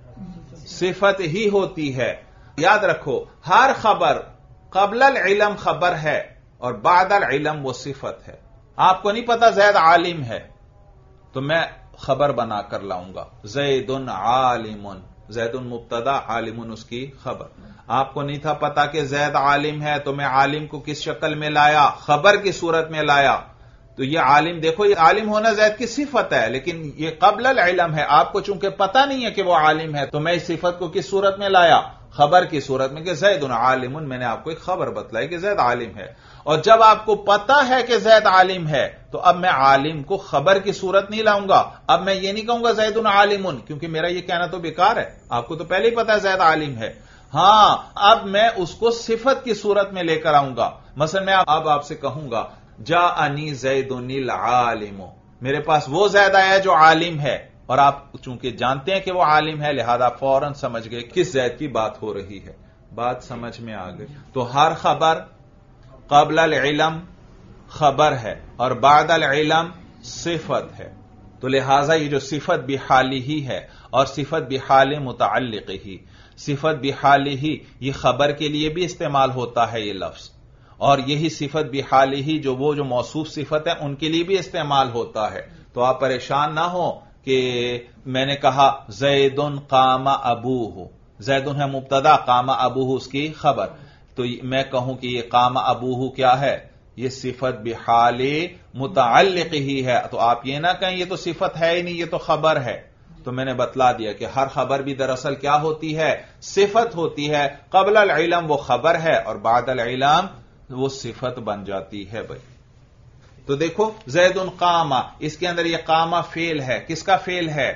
صفت ہی ہوتی ہے. یاد رکھو ہر خبر قبل العلم خبر ہے اور بعد العلم وہ صفت ہے. آپ کو نہیں پتا زید عالم ہے تو میں خبر بنا کر لاؤں گا زید عالم. زید مبتدا، عالم اس کی خبر. آپ کو نہیں تھا پتا کہ زید عالم ہے تو میں عالم کو کس شکل میں لایا؟ خبر کی صورت میں لایا. تو یہ عالم، دیکھو یہ عالم ہونا زید کی صفت ہے لیکن یہ قبل العلم ہے. آپ کو چونکہ پتا نہیں ہے کہ وہ عالم ہے تو میں اس صفت کو کس صورت میں لایا؟ خبر کی صورت میں کہ زید عالم. میں نے آپ کو ایک خبر بتلائی کہ زید عالم ہے. اور جب آپ کو پتا ہے کہ زید عالم ہے تو اب میں عالم کو خبر کی صورت نہیں لاؤں گا. اب میں یہ نہیں کہوں گا زید عالم کیونکہ میرا یہ کہنا تو بیکار ہے. آپ کو تو پہلے ہی پتا ہے زید عالم ہے. ہاں اب میں اس کو صفت کی صورت میں لے کر آؤں گا. مثلا میں اب آپ سے کہوں گا جاءنی زید العالم، میرے پاس وہ زید آیا جو عالم ہے. اور آپ چونکہ جانتے ہیں کہ وہ عالم ہے لہذا فوراً سمجھ گئے کس زید کی بات ہو رہی ہے. بات سمجھ میں آ گئی. تو ہر خبر قبل العلم خبر ہے اور بعد العلم صفت ہے. تو لہذا یہ جو صفت بحال ہی ہے اور صفت بحال متعلق ہی، صفت بحال ہی یہ خبر کے لیے بھی استعمال ہوتا ہے یہ لفظ، اور یہی صفت بحال ہی جو وہ جو موصوف صفت ہے ان کے لیے بھی استعمال ہوتا ہے. تو آپ پریشان نہ ہو کہ میں نے کہا زید قام ابوہ، زید ہے مبتدا، قام ابوہ اس کی خبر. تو میں کہوں کہ یہ قام ابوہ کیا ہے؟ یہ صفت بحال متعلق ہی ہے. تو آپ یہ نہ کہیں یہ تو صفت ہے ہی نہیں، یہ تو خبر ہے. تو میں نے بتلا دیا کہ ہر خبر بھی دراصل کیا ہوتی ہے؟ صفت ہوتی ہے. قبل العلم وہ خبر ہے اور بعد العلم وہ صفت بن جاتی ہے بھائی. تو دیکھو زید قام، اس کے اندر یہ قام فعل ہے. کس کا فعل ہے؟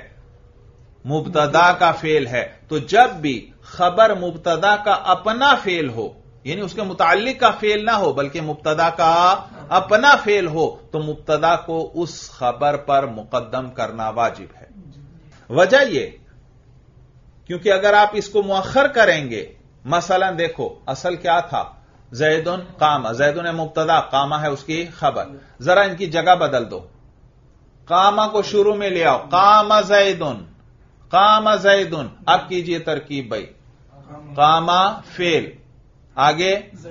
مبتدا کا فعل ہے. تو جب بھی خبر مبتدا کا اپنا فعل ہو، یعنی اس کے متعلق کا فعل نہ ہو بلکہ مبتدا کا اپنا فعل ہو، تو مبتدا کو اس خبر پر مقدم کرنا واجب ہے. وجہ یہ کیونکہ اگر آپ اس کو مؤخر کریں گے، مثلا دیکھو اصل کیا تھا؟ زید قام، زید مبتدا، قام ہے اس کی خبر. ذرا ان کی جگہ بدل دو، قام کو شروع میں لے آؤ، قام زید، قام زید. اب کیجئے ترکیب بھائی، قام فعل، آگے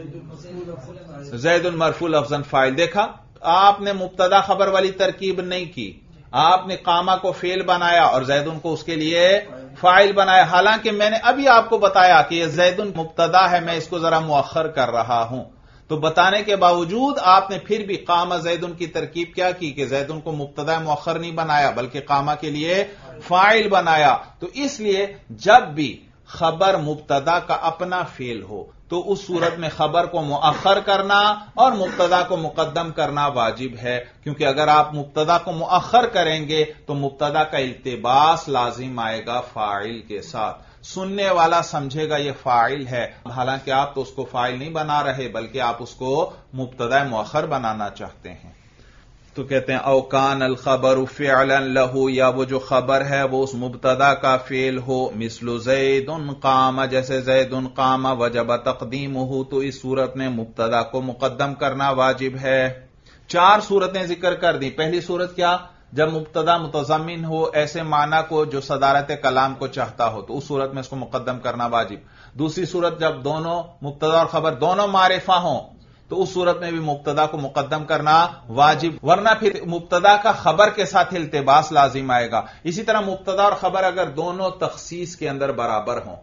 زید مرفوع لفظاً فاعل. دیکھا آپ نے مبتدا خبر والی ترکیب نہیں کی، آپ نے قامہ کو فعل بنایا اور زیدن کو اس کے لیے فاعل بنایا. حالانکہ میں نے ابھی آپ کو بتایا کہ یہ زیدن مبتدا ہے، میں اس کو ذرا مؤخر کر رہا ہوں. تو بتانے کے باوجود آپ نے پھر بھی قامہ زیدن کی ترکیب کیا کی کہ زیدن کو مبتدا مؤخر نہیں بنایا بلکہ قامہ کے لیے فاعل بنایا. تو اس لیے جب بھی خبر مبتدا کا اپنا فعل ہو تو اس صورت میں خبر کو مؤخر کرنا اور مبتدا کو مقدم کرنا واجب ہے. کیونکہ اگر آپ مبتدا کو مؤخر کریں گے تو مبتدا کا التباس لازم آئے گا فاعل کے ساتھ. سننے والا سمجھے گا یہ فاعل ہے، حالانکہ آپ تو اس کو فاعل نہیں بنا رہے بلکہ آپ اس کو مبتدا مؤخر بنانا چاہتے ہیں. تو کہتے ہیں او کان الخبر فعلا له، یا وہ جو خبر ہے وہ اس مبتدا کا فعل ہو. مثل زید قام، جیسے زید قام، وجب تقدیمہ، تو اس صورت میں مبتدا کو مقدم کرنا واجب ہے. چار صورتیں ذکر کر دی. پہلی صورت کیا؟ جب مبتدا متضمن ہو ایسے معنی کو جو صدارت کلام کو چاہتا ہو تو اس صورت میں اس کو مقدم کرنا واجب. دوسری صورت جب دونوں مبتدا اور خبر دونوں معرفہ ہوں تو اس صورت میں بھی مبتدا کو مقدم کرنا واجب، ورنہ پھر مبتدا کا خبر کے ساتھ التباس لازم آئے گا. اسی طرح مبتدا اور خبر اگر دونوں تخصیص کے اندر برابر ہوں،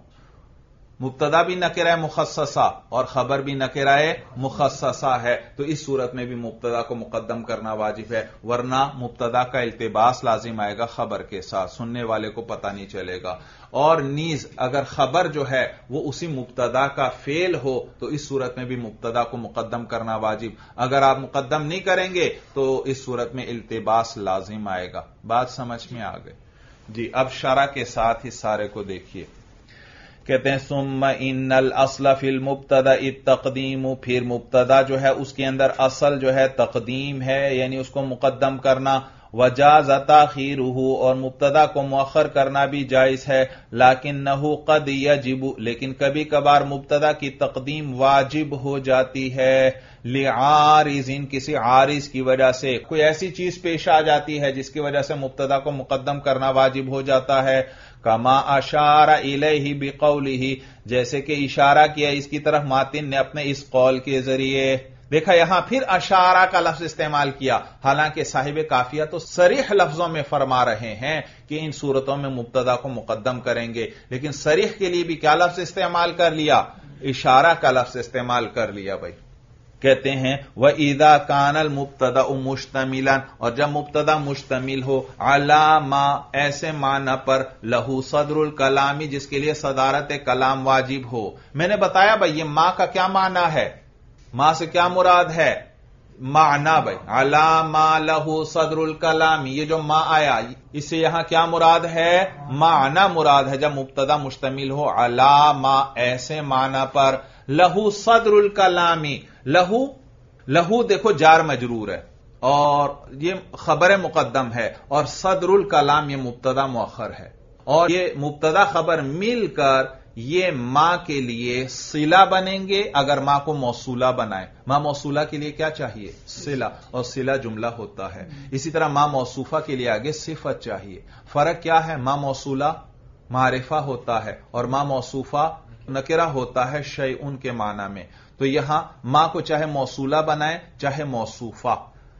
مبتدا بھی نکرہ مخصصہ اور خبر بھی نکرہ مخصصہ ہے، تو اس صورت میں بھی مبتدا کو مقدم کرنا واجب ہے، ورنہ مبتدا کا التباس لازم آئے گا خبر کے ساتھ، سننے والے کو پتہ نہیں چلے گا. اور نیز اگر خبر جو ہے وہ اسی مبتدا کا فعل ہو تو اس صورت میں بھی مبتدا کو مقدم کرنا واجب. اگر آپ مقدم نہیں کریں گے تو اس صورت میں التباس لازم آئے گا. بات سمجھ میں آ گئی جی. اب شرح کے ساتھ اس سارے کو دیکھیے. کہتے ہیں ثم ان الاصل فی المبتدا التقدیم، پھر مبتدا جو ہے اس کے اندر اصل جو ہے تقدیم ہے، یعنی اس کو مقدم کرنا. وجاز تاخیرہ، اور مبتدا کو مؤخر کرنا بھی جائز ہے. لیکنہ قد یجب، لیکن کبھی کبھار مبتدا کی تقدیم واجب ہو جاتی ہے. لعارض، کسی عارض کی وجہ سے کوئی ایسی چیز پیش آ جاتی ہے جس کی وجہ سے مبتدا کو مقدم کرنا واجب ہو جاتا ہے. کما اشار الیہ بقولہ، جیسے کہ اشارہ کیا اس کی طرف ماتن نے اپنے اس قول کے ذریعے. دیکھا یہاں پھر اشارہ کا لفظ استعمال کیا، حالانکہ صاحب کافیہ تو صریح لفظوں میں فرما رہے ہیں کہ ان صورتوں میں مبتدا کو مقدم کریں گے، لیکن صریح کے لیے بھی کیا لفظ استعمال کر لیا؟ اشارہ کا لفظ استعمال کر لیا. بھائی کہتے ہیں وَإِذَا كَانَ الْمُبْتَدَأُ مُشْتَمِلًا، اور جب مبتدا مشتمل ہو عَلَى مَا، ایسے معنی پر لہو صدر الکلامی، جس کے لیے صدارت کلام واجب ہو. میں نے بتایا بھائی یہ ما کا کیا معنی ہے، ما سے کیا مراد ہے؟ معنی. بھائی عَلَى مَا لَهُ صدر الکلام، یہ جو ما آیا اس سے یہاں کیا مراد ہے؟ معنی مراد ہے. جب مبتدا مشتمل ہو عَلَى مَا، ایسے معنی پر لہو صدر الکلامی. لہو لہو دیکھو جار مجرور ہے اور یہ خبر مقدم ہے، اور صدر الکلام یہ مبتدا مؤخر ہے، اور یہ مبتدا خبر مل کر یہ ما کے لیے صلہ بنیں گے. اگر ما کو موصولہ بنائیں، ما موصولہ کے لیے کیا چاہیے؟ صلہ، اور صلہ جملہ ہوتا ہے. اسی طرح ما موصوفہ کے لیے آگے صفت چاہیے. فرق کیا ہے؟ ما موصولہ معرفہ ہوتا ہے اور ما موصوفہ نکرہ ہوتا ہے شیئن کے معنی میں. تو یہاں ما کو چاہے موصولہ بنائیں چاہے موصوفہ.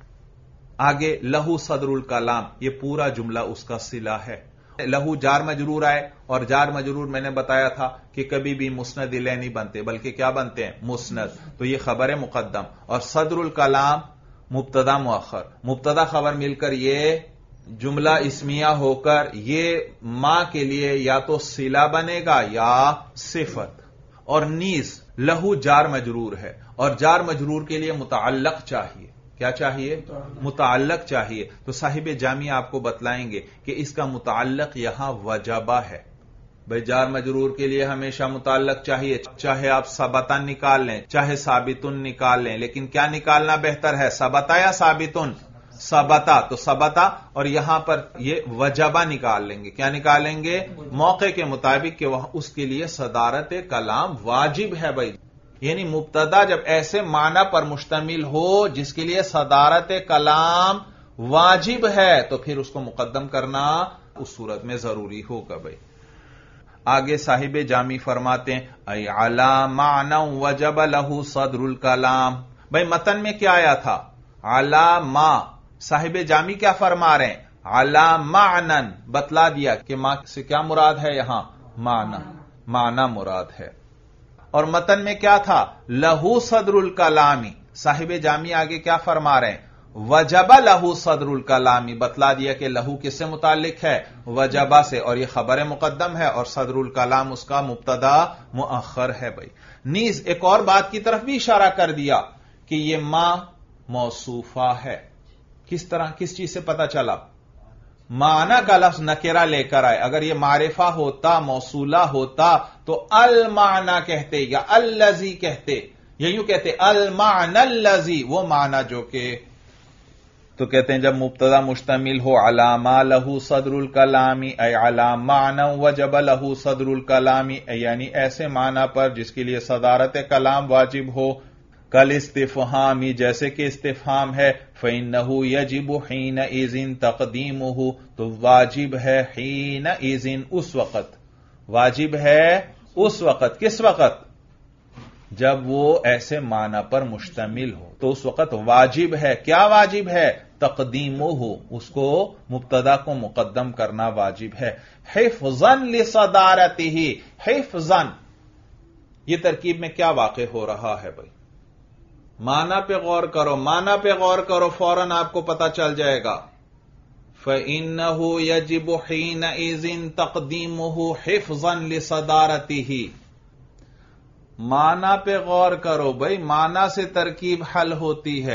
آگے لہو صدر الکلام، یہ پورا جملہ اس کا صلہ ہے. لہو جار مجرور آئے، اور جار مجرور میں نے بتایا تھا کہ کبھی بھی مسند الیہ نہیں بنتے بلکہ کیا بنتے ہیں؟ مسند. تو یہ خبر مقدم، اور صدر الکلام مبتدا مؤخر. مبتدا خبر مل کر یہ جملہ اسمیہ ہو کر یہ ما کے لیے یا تو صلہ بنے گا یا صفت. اور نیز لہو جار مجرور ہے، اور جار مجرور کے لیے متعلق چاہیے. کیا چاہیے؟ متعلق چاہیے. تو صاحب جامعہ آپ کو بتلائیں گے کہ اس کا متعلق یہاں وجبہ ہے. بھئی جار مجرور کے لیے ہمیشہ متعلق چاہیے، چاہے آپ ثبتن نکال لیں چاہے ثابتن نکال لیں، لیکن کیا نکالنا بہتر ہے، ثبتا یا ثابتن؟ ثبتا. تو ثبتا، اور یہاں پر یہ وجبہ نکال لیں گے. کیا نکالیں گے؟ موقع کے مطابق کہ اس کے لیے صدارت کلام واجب ہے. بھائی یعنی مبتدا جب ایسے معنی پر مشتمل ہو جس کے لیے صدارت کلام واجب ہے تو پھر اس کو مقدم کرنا اس صورت میں ضروری ہوگا. بھائی آگے صاحب جامی فرماتے ہیں ای علی معنی وجب لہ صدر الکلام. بھائی متن میں کیا آیا تھا؟ علی ما. صاحب جامی کیا فرما رہے ہیں؟ علی معنن. بتلا دیا کہ ما سے کیا مراد ہے یہاں؟ معنی. معنی مراد ہے. اور متن میں کیا تھا؟ لہو صدر الکلامی. صاحب جامی آگے کیا فرما رہے ہیں؟ وجب لہو صدر الکلامی. بتلا دیا کہ لہو کس سے متعلق ہے؟ وجبہ سے، اور یہ خبر مقدم ہے اور صدر الکلام اس کا مبتدا مؤخر ہے. بھائی نیز ایک اور بات کی طرف بھی اشارہ کر دیا کہ یہ ما موصوفہ ہے. کس طرح؟ کس چیز سے پتا چلا؟ معنی کا لفظ نکرہ لے کر آئے. اگر یہ معرفہ ہوتا موصولہ ہوتا تو المعنی کہتے یا الذی کہتے، یا یوں کہتے المعنی الذی، وہ معنی جو کہ. تو کہتے ہیں جب مبتدا مشتمل ہو علی ما لہ صدر الکلامی ای علی معنی وجب لہ صدر الکلامی، یعنی ایسے معنی پر جس کے لیے صدارت کلام واجب ہو. कल इस्तिफहामी, जैसे कि इस्तिफहाम है, फ़इन्नहु यजिबु हीनइज़िन तक़दीमुहु, तो वाजिब है हीनइज़िन, उस वक़्त वाजिब है, उस वक़्त, किस वक़्त? जब वो ऐसे माना पर मुश्तमिल हो, तो उस वक़्त वाजिब है, क्या वाजिब है? तक़दीमुहु, उसको मुब्तदा को मुक़द्दम करना वाजिब है। हिफ़्ज़न लिसदारतिही, हिफ़्ज़न, ये तरकीब में क्या वाक़े हो रहा है भाई? माना पे गौर करो, माना पे गौर करो, फौरन आपको पता चल जाएगा। फ़इन्नहु यजिबु हीनइज़िन तक़दीमुहु हिफ़्ज़न लिसदारतिही। माना पे गौर करो भाई, माना से तरकीब हल होती है।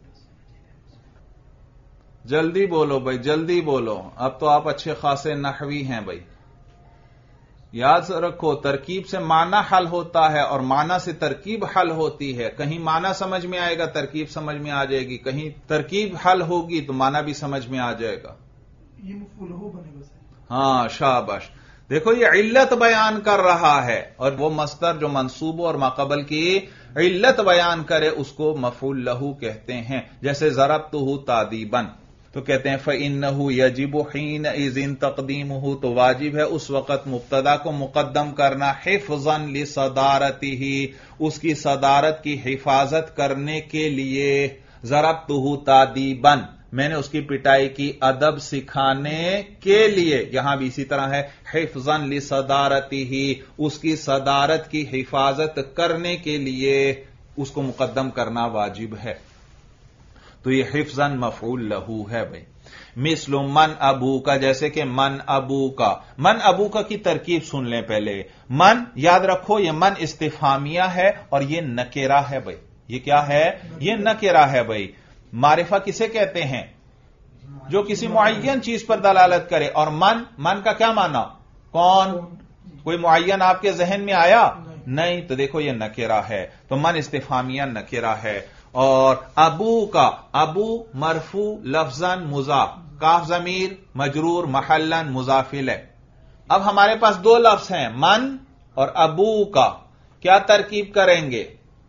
जल्दी बोलो भाई, जल्दी बोलो, अब तो आप अच्छे खासे नहवी हैं भाई। याद रखो, तरकीब से माना हल होता है और माना से तरकीब हल होती है। कहीं माना समझ में आएगा, तरकीब समझ में आ जाएगी, कहीं तरकीब हल होगी तो माना भी समझ में आ जाएगा। ये मफूल हो बनेगा। हां, शाबाश। देखो, ये इल्लत बयान कर रहा है, और वो मस्दर जो मंसूब और माक़बल की इल्लत बयान करे उसको मफूल लहू कहते हैं। जैसे ज़रबतुहु तादीबन, तो कहते हैं फ़इन्नहु यजिबु हीनइज़िन तक़दीमुहु, तो वाजिब है उस वक़्त मुब्तदा को मुक़द्दम करना, हिफ़्ज़न लिसदारतिही, उसकी सदारत की हिफाजत करने के लिए। ज़रबतुहु तादीबन, मैंने उसकी पिटाई की अदब सिखाने के लिए। यहां भी इसी तरह है, हिफ़्ज़न लिसदारतिही, उसकी सदारत की हिफाजत करने के लिए उसको मुक़द्दम करना वाजिब है। तो ये हिफ़्ज़न मफ़ऊल लहू है भाई। मिस्लु मन अबू का, जैसे कि मन अबू का। मन अबू का की तरकीब सुन लें पहले। मन, याद रखो, ये मन इस्तिफ़हामिया है और ये नकेरा है भाई। ये क्या है? ये नकेरा है भाई। मारिफा किसे कहते हैं? जो किसी मुअय्यन चीज पर दलालत करे। और मन, मन का क्या माना? कौन? कोई मुअय्यन आपके जहन में आया? नहीं, तो देखो ये नकेरा है, तो मन इस्तिफ़हामिया नकेरा है। और अबू का, अबू मरफू लफ्जन मुजाफ, काफ जमीर मजरूर महल्लन मुजाफिल है। अब हमारे पास दो लफ्ज हैं, मन और अबू का। क्या तरकीब करेंगे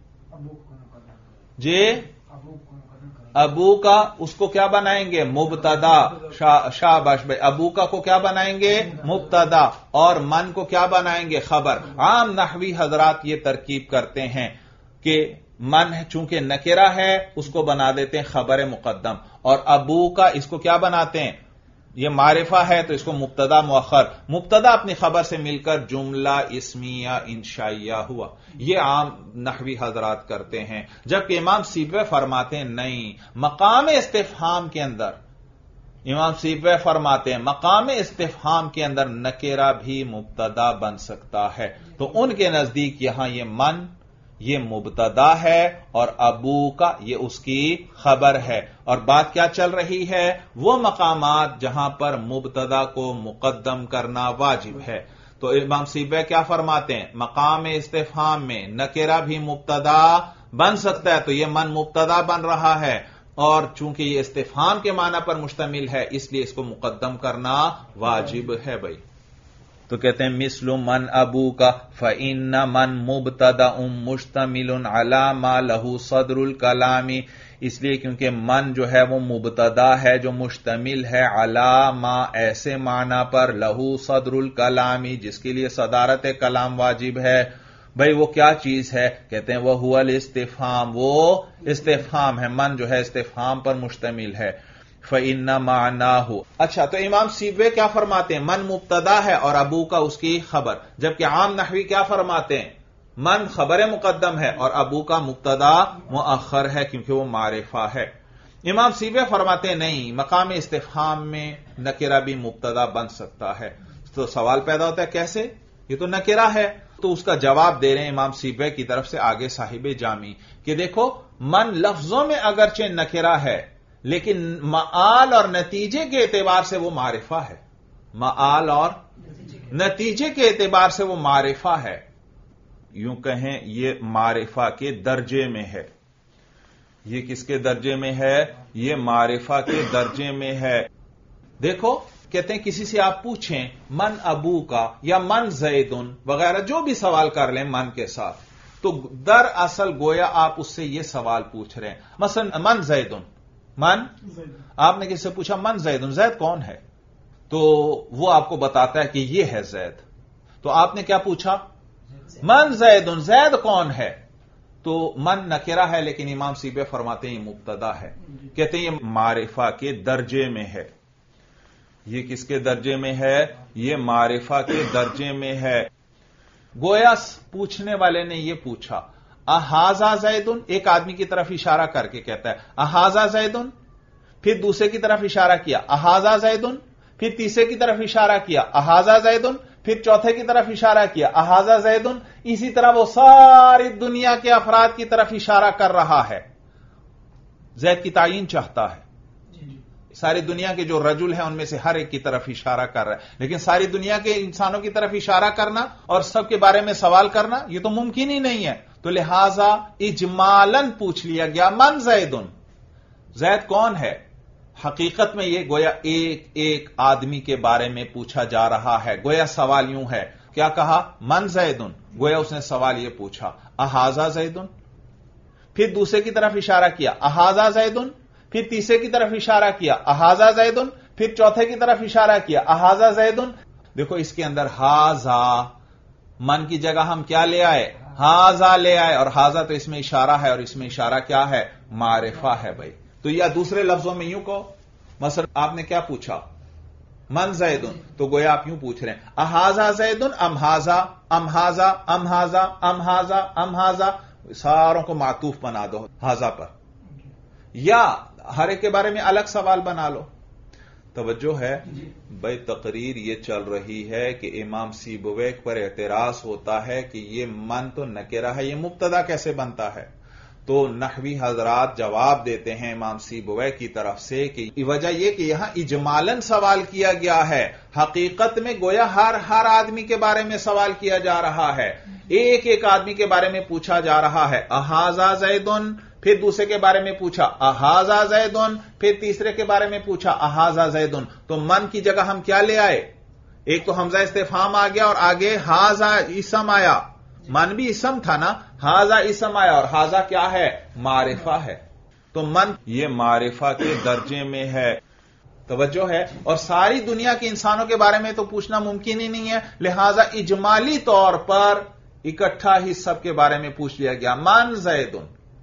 जे? अबू का उसको क्या बनाएंगे? मुब्तदा। शाबाश भाई। अबू का को क्या बनाएंगे? मुब्तदा। और मन को क्या बनाएंगे? खबर। आम नहवी हजरात ये तरकीब करते हैं कि मन चूंकि नकेरा है उसको बना देते हैं खबर मुकद्दम, और अबू का इसको क्या बनाते हैं? ये मारिफा है तो इसको मुब्तदा मुअख्खर, मुब्तदा अपनी खबर से मिलकर जुमला इस्मिया इंशाइया हुआ। ये आम नहवी हजरात करते हैं। जबकि इमाम सीबवे फरमाते हैं नहीं, मकाम इस्तिफहाम के अंदर, इमाम सीबवे फरमाते हैं मकाम इस्तिफहाम के अंदर नकेरा भी मुब्तदा बन सकता है। तो उनके नजदीक यहां ये मन ये मुब्तदा है और अबू का ये उसकी खबर है। और बात क्या चल रही है? वो मकामात जहां पर मुब्तदा को मुकद्दम करना वाजिब है। तो इमाम सीबे क्या फरमाते हैं? मकाम इस्तिफहाम में नकेरा भी मुब्तदा बन सकता है, तो ये मन मुब्तदा बन रहा है, और चूंकि ये इस्तिफहाम के माना पर मुश्तमिल है इसलिए इसको मुकद्दम करना वाजिब है भाई। तो कहते हैं मिस्लु मन अबू का फ़इन्न मन मुब्तदा मुश्तमिलुन अला मा लहू सदरुल कलामी, इसलिए क्योंकि मन जो है वो मुब्तदा है जो मुश्तमिल है अला मा ऐसे माना पर लहू सदरुल कलामी जिसके लिए सदारत कलाम वाजिब है। भाई वो क्या चीज है? कहते हैं वह हुवल इस्तिफहाम, वो इस्तिफहाम है। मन जो है इस्तिफहाम पर मुश्तमिल है। फ़इन्ना मानाहु। अच्छा, तो इमाम सीबवे क्या फरमाते हैं? मन मुब्तदा है और अबू का उसकी खबर। जबकि आम नहवी क्या फरमाते हैं? मन खबर मुकद्दम है और अबू का मुब्तदा मुअख्खर है क्योंकि वो मारिफा है। इमाम सीबवे फरमाते हैं नहीं, मकाम इस्तिफहाम में नकेरा भी मुब्तदा बन सकता है। तो सवाल पैदा होता है कैसे? ये तो नकेरा है। तो उसका जवाब दे रहे हैं इमाम सीबवे की तरफ से आगे साहिब जामी कि देखो, मन लफ्जों में अगरचे नकेरा है लेकिन मआल और नतीजे के एतबार से वो मारिफा है। मआल और नतीजे के एतबार से वो मारिफा है। यूं कहें ये मारिफा के दर्जे में है। ये किसके दर्जे में है? ये मारिफा के दर्जे में है। देखो, कहते हैं किसी से आप पूछें मन अबू का या मन जैदुन वगैरह जो भी सवाल कर लें मन के साथ, تو در اصل گویا آپ اس سے یہ سوال پوچھ رہے ہیں، مثلا من زیدن، من آپ نے کس سے پوچھا من زیدن، زید کون ہے؟ تو وہ آپ کو بتاتا ہے کہ یہ ہے زید. تو آپ نے کیا پوچھا؟ من زیدن، زید کون ہے؟ تو من نکرہ ہے، لیکن امام سیبوی فرماتے ہیں یہ مبتدا ہے. کہتے ہیں یہ معرفہ کے درجے میں ہے. یہ کس کے درجے میں ہے؟ یہ معرفہ کے درجے میں ہے. گویا پوچھنے والے نے یہ پوچھا احاذا زیدن، ایک آدمی کی طرف اشارہ کر کے کہتا ہے احاذا زیدن، پھر دوسرے کی طرف اشارہ کیا احاذا زیدن، پھر تیسرے کی طرف اشارہ کیا احاذا زیدن، پھر چوتھے کی طرف اشارہ کیا احاذا زیدن. اسی طرح وہ ساری دنیا کے افراد کی طرف اشارہ کر رہا ہے. زید کی تعین چاہتا ہے، ساری دنیا کے جو رجل ہیں ان میں سے ہر ایک کی طرف اشارہ کر رہا ہے، لیکن ساری دنیا کے انسانوں کی طرف اشارہ کرنا اور سب کے بارے میں سوال کرنا یہ تو ممکن ہی نہیں ہے. تو لہذا اجمالاً پوچھ لیا گیا من زیدن، زید کون ہے؟ حقیقت میں یہ گویا ایک ایک آدمی کے بارے میں پوچھا جا رہا ہے. گویا سوال یوں ہے، کیا کہا؟ من زیدن، گویا اس نے سوال یہ پوچھا احاذا زیدن، پھر دوسرے کی طرف اشارہ کیا احاذا زیدن، پھر تیسرے کی طرف اشارہ کیا احاذا زیدن، پھر چوتھے کی طرف اشارہ کیا احاذا زیدن. دیکھو اس کے اندر ہاذا، من کی جگہ ہم کیا لے آئے؟ ہاذا لے آئے، اور ہاذا تو اس میں اشارہ ہے، اور اس میں اشارہ کیا ہے؟ معرفہ ہے بھائی. تو یا دوسرے لفظوں میں یوں کہو، مثلا آپ نے کیا پوچھا؟ من زیدن، تو گویا آپ یوں پوچھ رہے ہیں احاذا زیدن ام ہاذا ام ہاذا ام ہاذا ام ہاذا ام ہاذا، ساروں کو معطوف بنا دو ہاذا پر، یا ہر ایک کے بارے میں الگ سوال بنا لو. توجہ ہے بھائی، تقریر یہ چل رہی ہے کہ امام سیبوی پر اعتراض ہوتا ہے کہ یہ من تو نکرہ ہے، یہ مبتدا کیسے بنتا ہے؟ تو نحوی حضرات جواب دیتے ہیں امام سیبوی کی طرف سے کہ وجہ یہ کہ یہاں اجمالاً سوال کیا گیا ہے، حقیقت میں گویا ہر ہر آدمی کے بارے میں سوال کیا جا رہا ہے، ایک ایک آدمی کے بارے میں پوچھا جا رہا ہے احاذا زیدن، پھر دوسرے کے بارے میں پوچھا احاذا زیدن، پھر تیسرے کے بارے میں پوچھا احاذا زیدن. تو من کی جگہ ہم کیا لے آئے؟ ایک تو حمزہ استفہام آ گیا اور آگے ہاذا اسم آیا. من بھی اسم تھا نا، ہاذا اسم آیا، اور ہاذا کیا ہے؟ معرفہ ہے. تو من یہ معرفہ کے درجے میں ہے. توجہ ہے. اور ساری دنیا کے انسانوں کے بارے میں تو پوچھنا ممکن ہی نہیں ہے، لہذا اجمالی طور پر اکٹھا ہی سب کے بارے میں پوچھ لیا گیا من زیدن،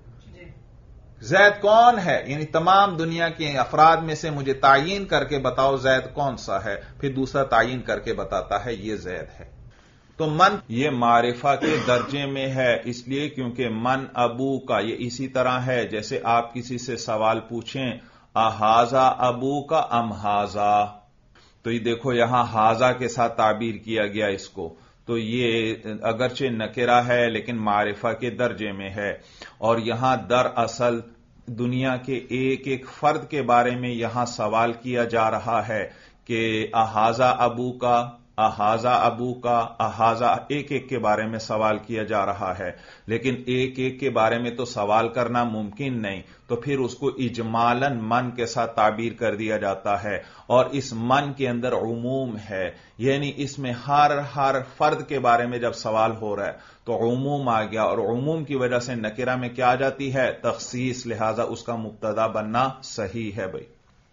زید کون ہے؟ یعنی تمام دنیا کے افراد میں سے مجھے تعین کر کے بتاؤ زید کون سا ہے. پھر دوسرا تعین کر کے بتاتا ہے یہ زید ہے. تو من یہ معرفہ کے درجے میں ہے، اس لیے کیونکہ من ابو کا یہ اسی طرح ہے جیسے آپ کسی سے سوال پوچھیں احاذا ابو کا ام ہاذا، تو یہ دیکھو یہاں ہاذا کے ساتھ تعبیر کیا گیا اس کو. تو یہ اگرچہ نکرہ ہے لیکن معرفہ کے درجے میں ہے. اور یہاں در اصل دنیا کے ایک ایک فرد کے بارے میں یہاں سوال کیا جا رہا ہے کہ احاذا ابو کا، احاذا ابو کا، احاذا، ایک ایک کے بارے میں سوال کیا جا رہا ہے، لیکن ایک ایک کے بارے میں تو سوال کرنا ممکن نہیں، تو پھر اس کو اجمالاً من کے ساتھ تعبیر کر دیا جاتا ہے. اور اس من کے اندر عموم ہے، یعنی اس میں ہر ہر فرد کے بارے میں جب سوال ہو رہا ہے تو عموم آ گیا، اور عموم کی وجہ سے نکرہ میں کیا آ جاتی ہے؟ تخصیص، لہذا اس کا مبتدا بننا صحیح ہے بھائی.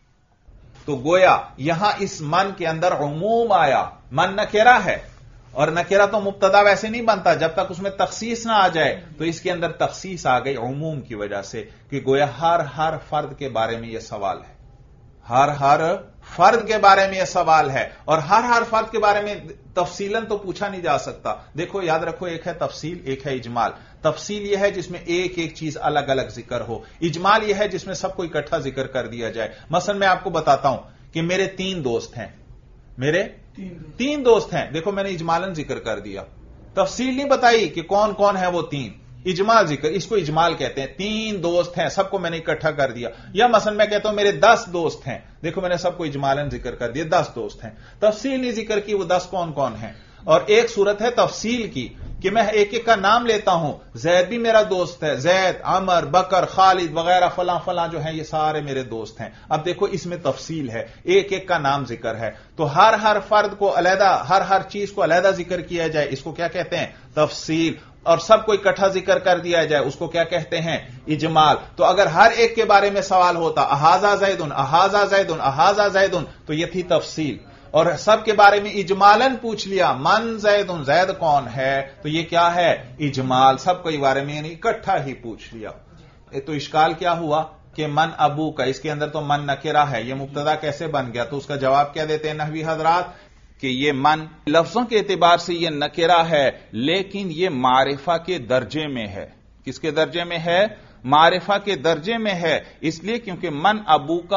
تو گویا یہاں اس من کے اندر عموم آیا، من نکرہ ہے، اور نکرہ تو مبتدا ویسے نہیں بنتا جب تک اس میں تخصیص نہ آ جائے، تو اس کے اندر تخصیص آ گئی عموم کی وجہ سے کہ گویا ہر ہر فرد کے بارے میں یہ سوال ہے، ہر ہر فرد کے بارے میں یہ سوال ہے. اور ہر ہر فرد کے بارے میں تفصیلاً تو پوچھا نہیں جا سکتا. دیکھو یاد رکھو، ایک ہے تفصیل، ایک ہے اجمال. تفصیل یہ ہے جس میں ایک ایک چیز الگ الگ ذکر ہو، اجمال یہ ہے جس میں سب کو اکٹھا ذکر کر دیا جائے. مثلا میں آپ کو بتاتا ہوں کہ میرے تین دوست ہیں، میرے تین دوست ہیں، دیکھو میں نے اجمالاً ذکر کر دیا، تفصیل نہیں بتائی کہ کون کون ہے وہ تین، اجمال ذکر، اس کو اجمال کہتے ہیں. تین دوست ہیں، سب کو میں نے اکٹھا کر دیا. یا مثلا میں کہتا ہوں میرے دس دوست ہیں، دیکھو میں نے سب کو اجمالاً ذکر کر دیا، دس دوست ہیں، تفصیل نہیں ذکر کی وہ دس کون کون ہیں. اور ایک صورت ہے تفصیل کی کہ میں ایک ایک کا نام لیتا ہوں، زید بھی میرا دوست ہے، زید، عمر، بکر، خالد وغیرہ فلاں فلاں جو ہیں یہ سارے میرے دوست ہیں. اب دیکھو اس میں تفصیل ہے، ایک ایک کا نام ذکر ہے. تو ہر ہر فرد کو علیحدہ، ہر ہر چیز کو علیحدہ ذکر کیا جائے، اس کو کیا کہتے ہیں؟ تفصیل. اور سب کو اکٹھا ذکر کر دیا جائے اس کو کیا کہتے ہیں؟ اجمال. تو اگر ہر ایک کے بارے میں سوال ہوتا احاذا زیدن احاذا زیدن احاذا زیدن تو یہ تھی تفصیل، اور سب کے بارے میں اجمالن پوچھ لیا من زیدن زید کون ہے تو یہ کیا ہے؟ اجمال. سب کے بارے میں یعنی اکٹھا ہی پوچھ لیا. تو اشکال کیا ہوا کہ من ابو کا، اس کے اندر تو من نکرہ ہے، یہ مبتدا کیسے بن گیا؟ تو اس کا جواب کیا دیتے ہیں نحوی حضرات کہ یہ من لفظوں کے اعتبار سے یہ نکرہ ہے لیکن یہ معرفہ کے درجے میں ہے. کس کے درجے میں ہے؟ معرفہ کے درجے میں ہے. اس لیے کیونکہ من ابو کا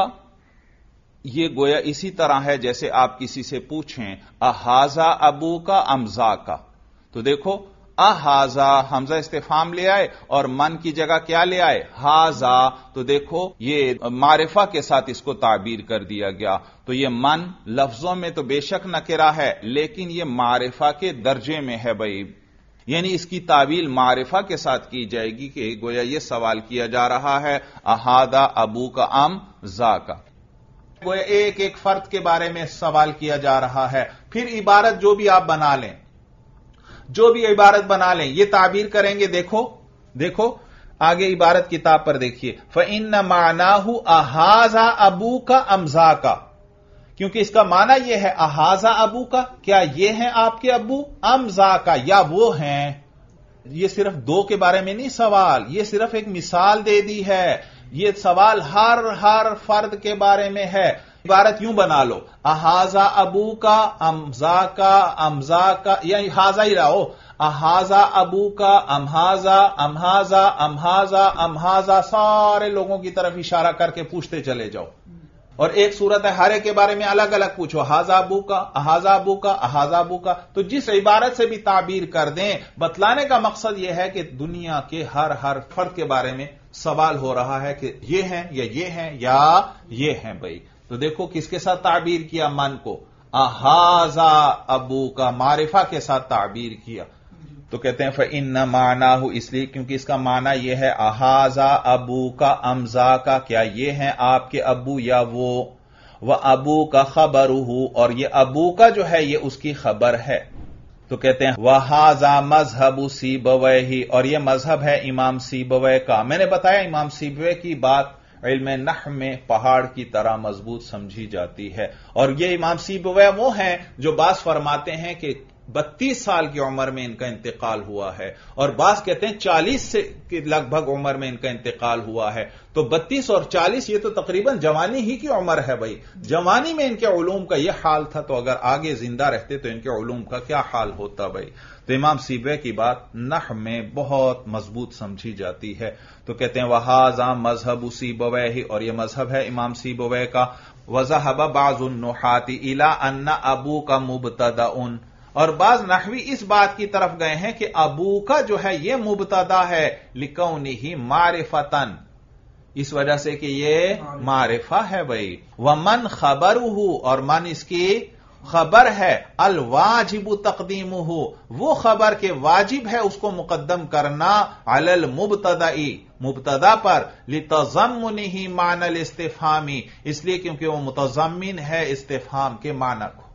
یہ گویا اسی طرح ہے جیسے آپ کسی سے پوچھیں احاذا ابو کا امزا کا. تو دیکھو احاذا حمزہ استفہام لے آئے اور من کی جگہ کیا لے آئے؟ حاذا. تو دیکھو یہ معرفہ کے ساتھ اس کو تعبیر کر دیا گیا. تو یہ من لفظوں میں تو بے شک نکرہ ہے لیکن یہ معرفہ کے درجے میں ہے بھائی، یعنی اس کی تعبیر معرفہ کے ساتھ کی جائے گی کہ گویا یہ سوال کیا جا رہا ہے احاذا ابو کا ام زا کا. گویا ایک ایک فرد کے بارے میں سوال کیا جا رہا ہے. پھر عبارت جو بھی آپ بنا لیں جو بھی عبارت بنا لیں یہ تعبیر کریں گے. دیکھو دیکھو آگے عبارت کتاب پر دیکھیے فَإِنَّ مَعْنَاهُ أَحَاذَا أَبُوكَ أَمْ ذَاكَ، کیونکہ اس کا معنی یہ ہے احاذا ابو کا، کیا یہ ہیں آپ کے ابو؟ ام ذاک یا وہ ہیں. یہ صرف دو کے بارے میں نہیں سوال، یہ صرف ایک مثال دے دی ہے. یہ سوال ہر ہر فرد کے بارے میں ہے. عبارت یوں بنا لو احاذا ابو کا ام ذاک ام ذاک، یا حاذا ہی رہو احاذا ابو کا ام حاذا ام حاذا ام حاذا ام حاذا، سارے لوگوں کی طرف اشارہ کر کے پوچھتے چلے جاؤ. اور ایک صورت ہے ہر ایک کے بارے میں الگ الگ پوچھو احاذا ابو کا احاذا ابو کا احاذا ابو کا. تو جس عبارت سے بھی تعبیر کر دیں بتلانے کا مقصد یہ ہے کہ دنیا کے ہر ہر فرد کے بارے میں سوال ہو رہا ہے کہ یہ ہیں یا یہ ہیں یا یہ ہیں بھائی. تو دیکھو کس کے ساتھ تعبیر کیا؟ من کو احاذا ابو کا معرفہ کے ساتھ تعبیر کیا. تو کہتے ہیں فَإِنَّ مَعْنَاهُ، اس لیے کیونکہ اس کا معنی یہ ہے احاذا ابو کا امزا کا، کیا یہ ہیں آپ کے ابو یا وہ. وہ ابو کا خبرہ، اور یہ ابو کا جو ہے یہ اس کی خبر ہے. تو کہتے ہیں وَهَذَا مَذْهَبُ سِیبَوَیہِ، اور یہ مذہب ہے امام سیبویہ کا. میں نے بتایا امام سیبویہ کی بات علم نحو میں پہاڑ کی طرح مضبوط سمجھی جاتی ہے. اور یہ امام سیبویہ وہ ہیں جو بعض فرماتے ہیں کہ بتیس سال کی عمر میں ان کا انتقال ہوا ہے، اور بعض کہتے ہیں چالیس سے لگ بھگ عمر میں ان کا انتقال ہوا ہے. تو بتیس اور چالیس یہ تو تقریباً جوانی ہی کی عمر ہے بھائی. جوانی میں ان کے علوم کا یہ حال تھا تو اگر آگے زندہ رہتے تو ان کے علوم کا کیا حال ہوتا بھائی. تو امام سیبویہ کی بات نحو میں بہت مضبوط سمجھی جاتی ہے. تو کہتے ہیں وَهَذَا مَذْهَبُ سِیبَوَیہِ، اور یہ مذہب ہے امام سیبویہ کا. وَذَهَبَ بَعْضُ النُّحَاةِ إِلَىٰ أَنَّ أَبُوكَ مُبْتَدَأٌ، اور بعض نحوی اس بات کی طرف گئے ہیں کہ ابو کا جو ہے یہ مبتدا ہے لِكَوْنِهِ مَعْرِفَةً، اس وجہ سے کہ یہ معرفہ ہے بھائی. وَمَنْ خَبَرُهُ، اور من اس کی خبر ہے. الواجب تقدیمہ، وہ خبر کے واجب ہے اس کو مقدم کرنا علی المبتدأ، مبتدا پر. لتضمنہ معنی الاستفہام، اس لیے کیونکہ وہ متضمن ہے استفہام کے معنی کو.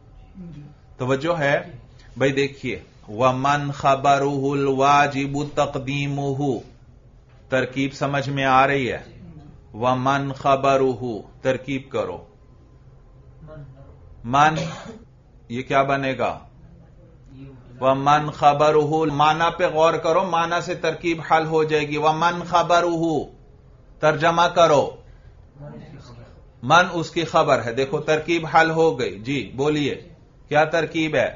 توجہ ہے بھائی. دیکھیے ومن خبرہ الواجب تقدیمہ، ترکیب سمجھ میں آ رہی ہے؟ ومن خبرہ، ترکیب کرو. من یہ کیا بنے گا؟ ومن خبرہ، معنی پہ غور کرو، معنی سے ترکیب حل ہو جائے گی. ومن خبرہ، ترجمہ کرو. من اس کی خبر ہے. دیکھو ترکیب حل ہو گئی. جی بولیے کیا ترکیب ہے؟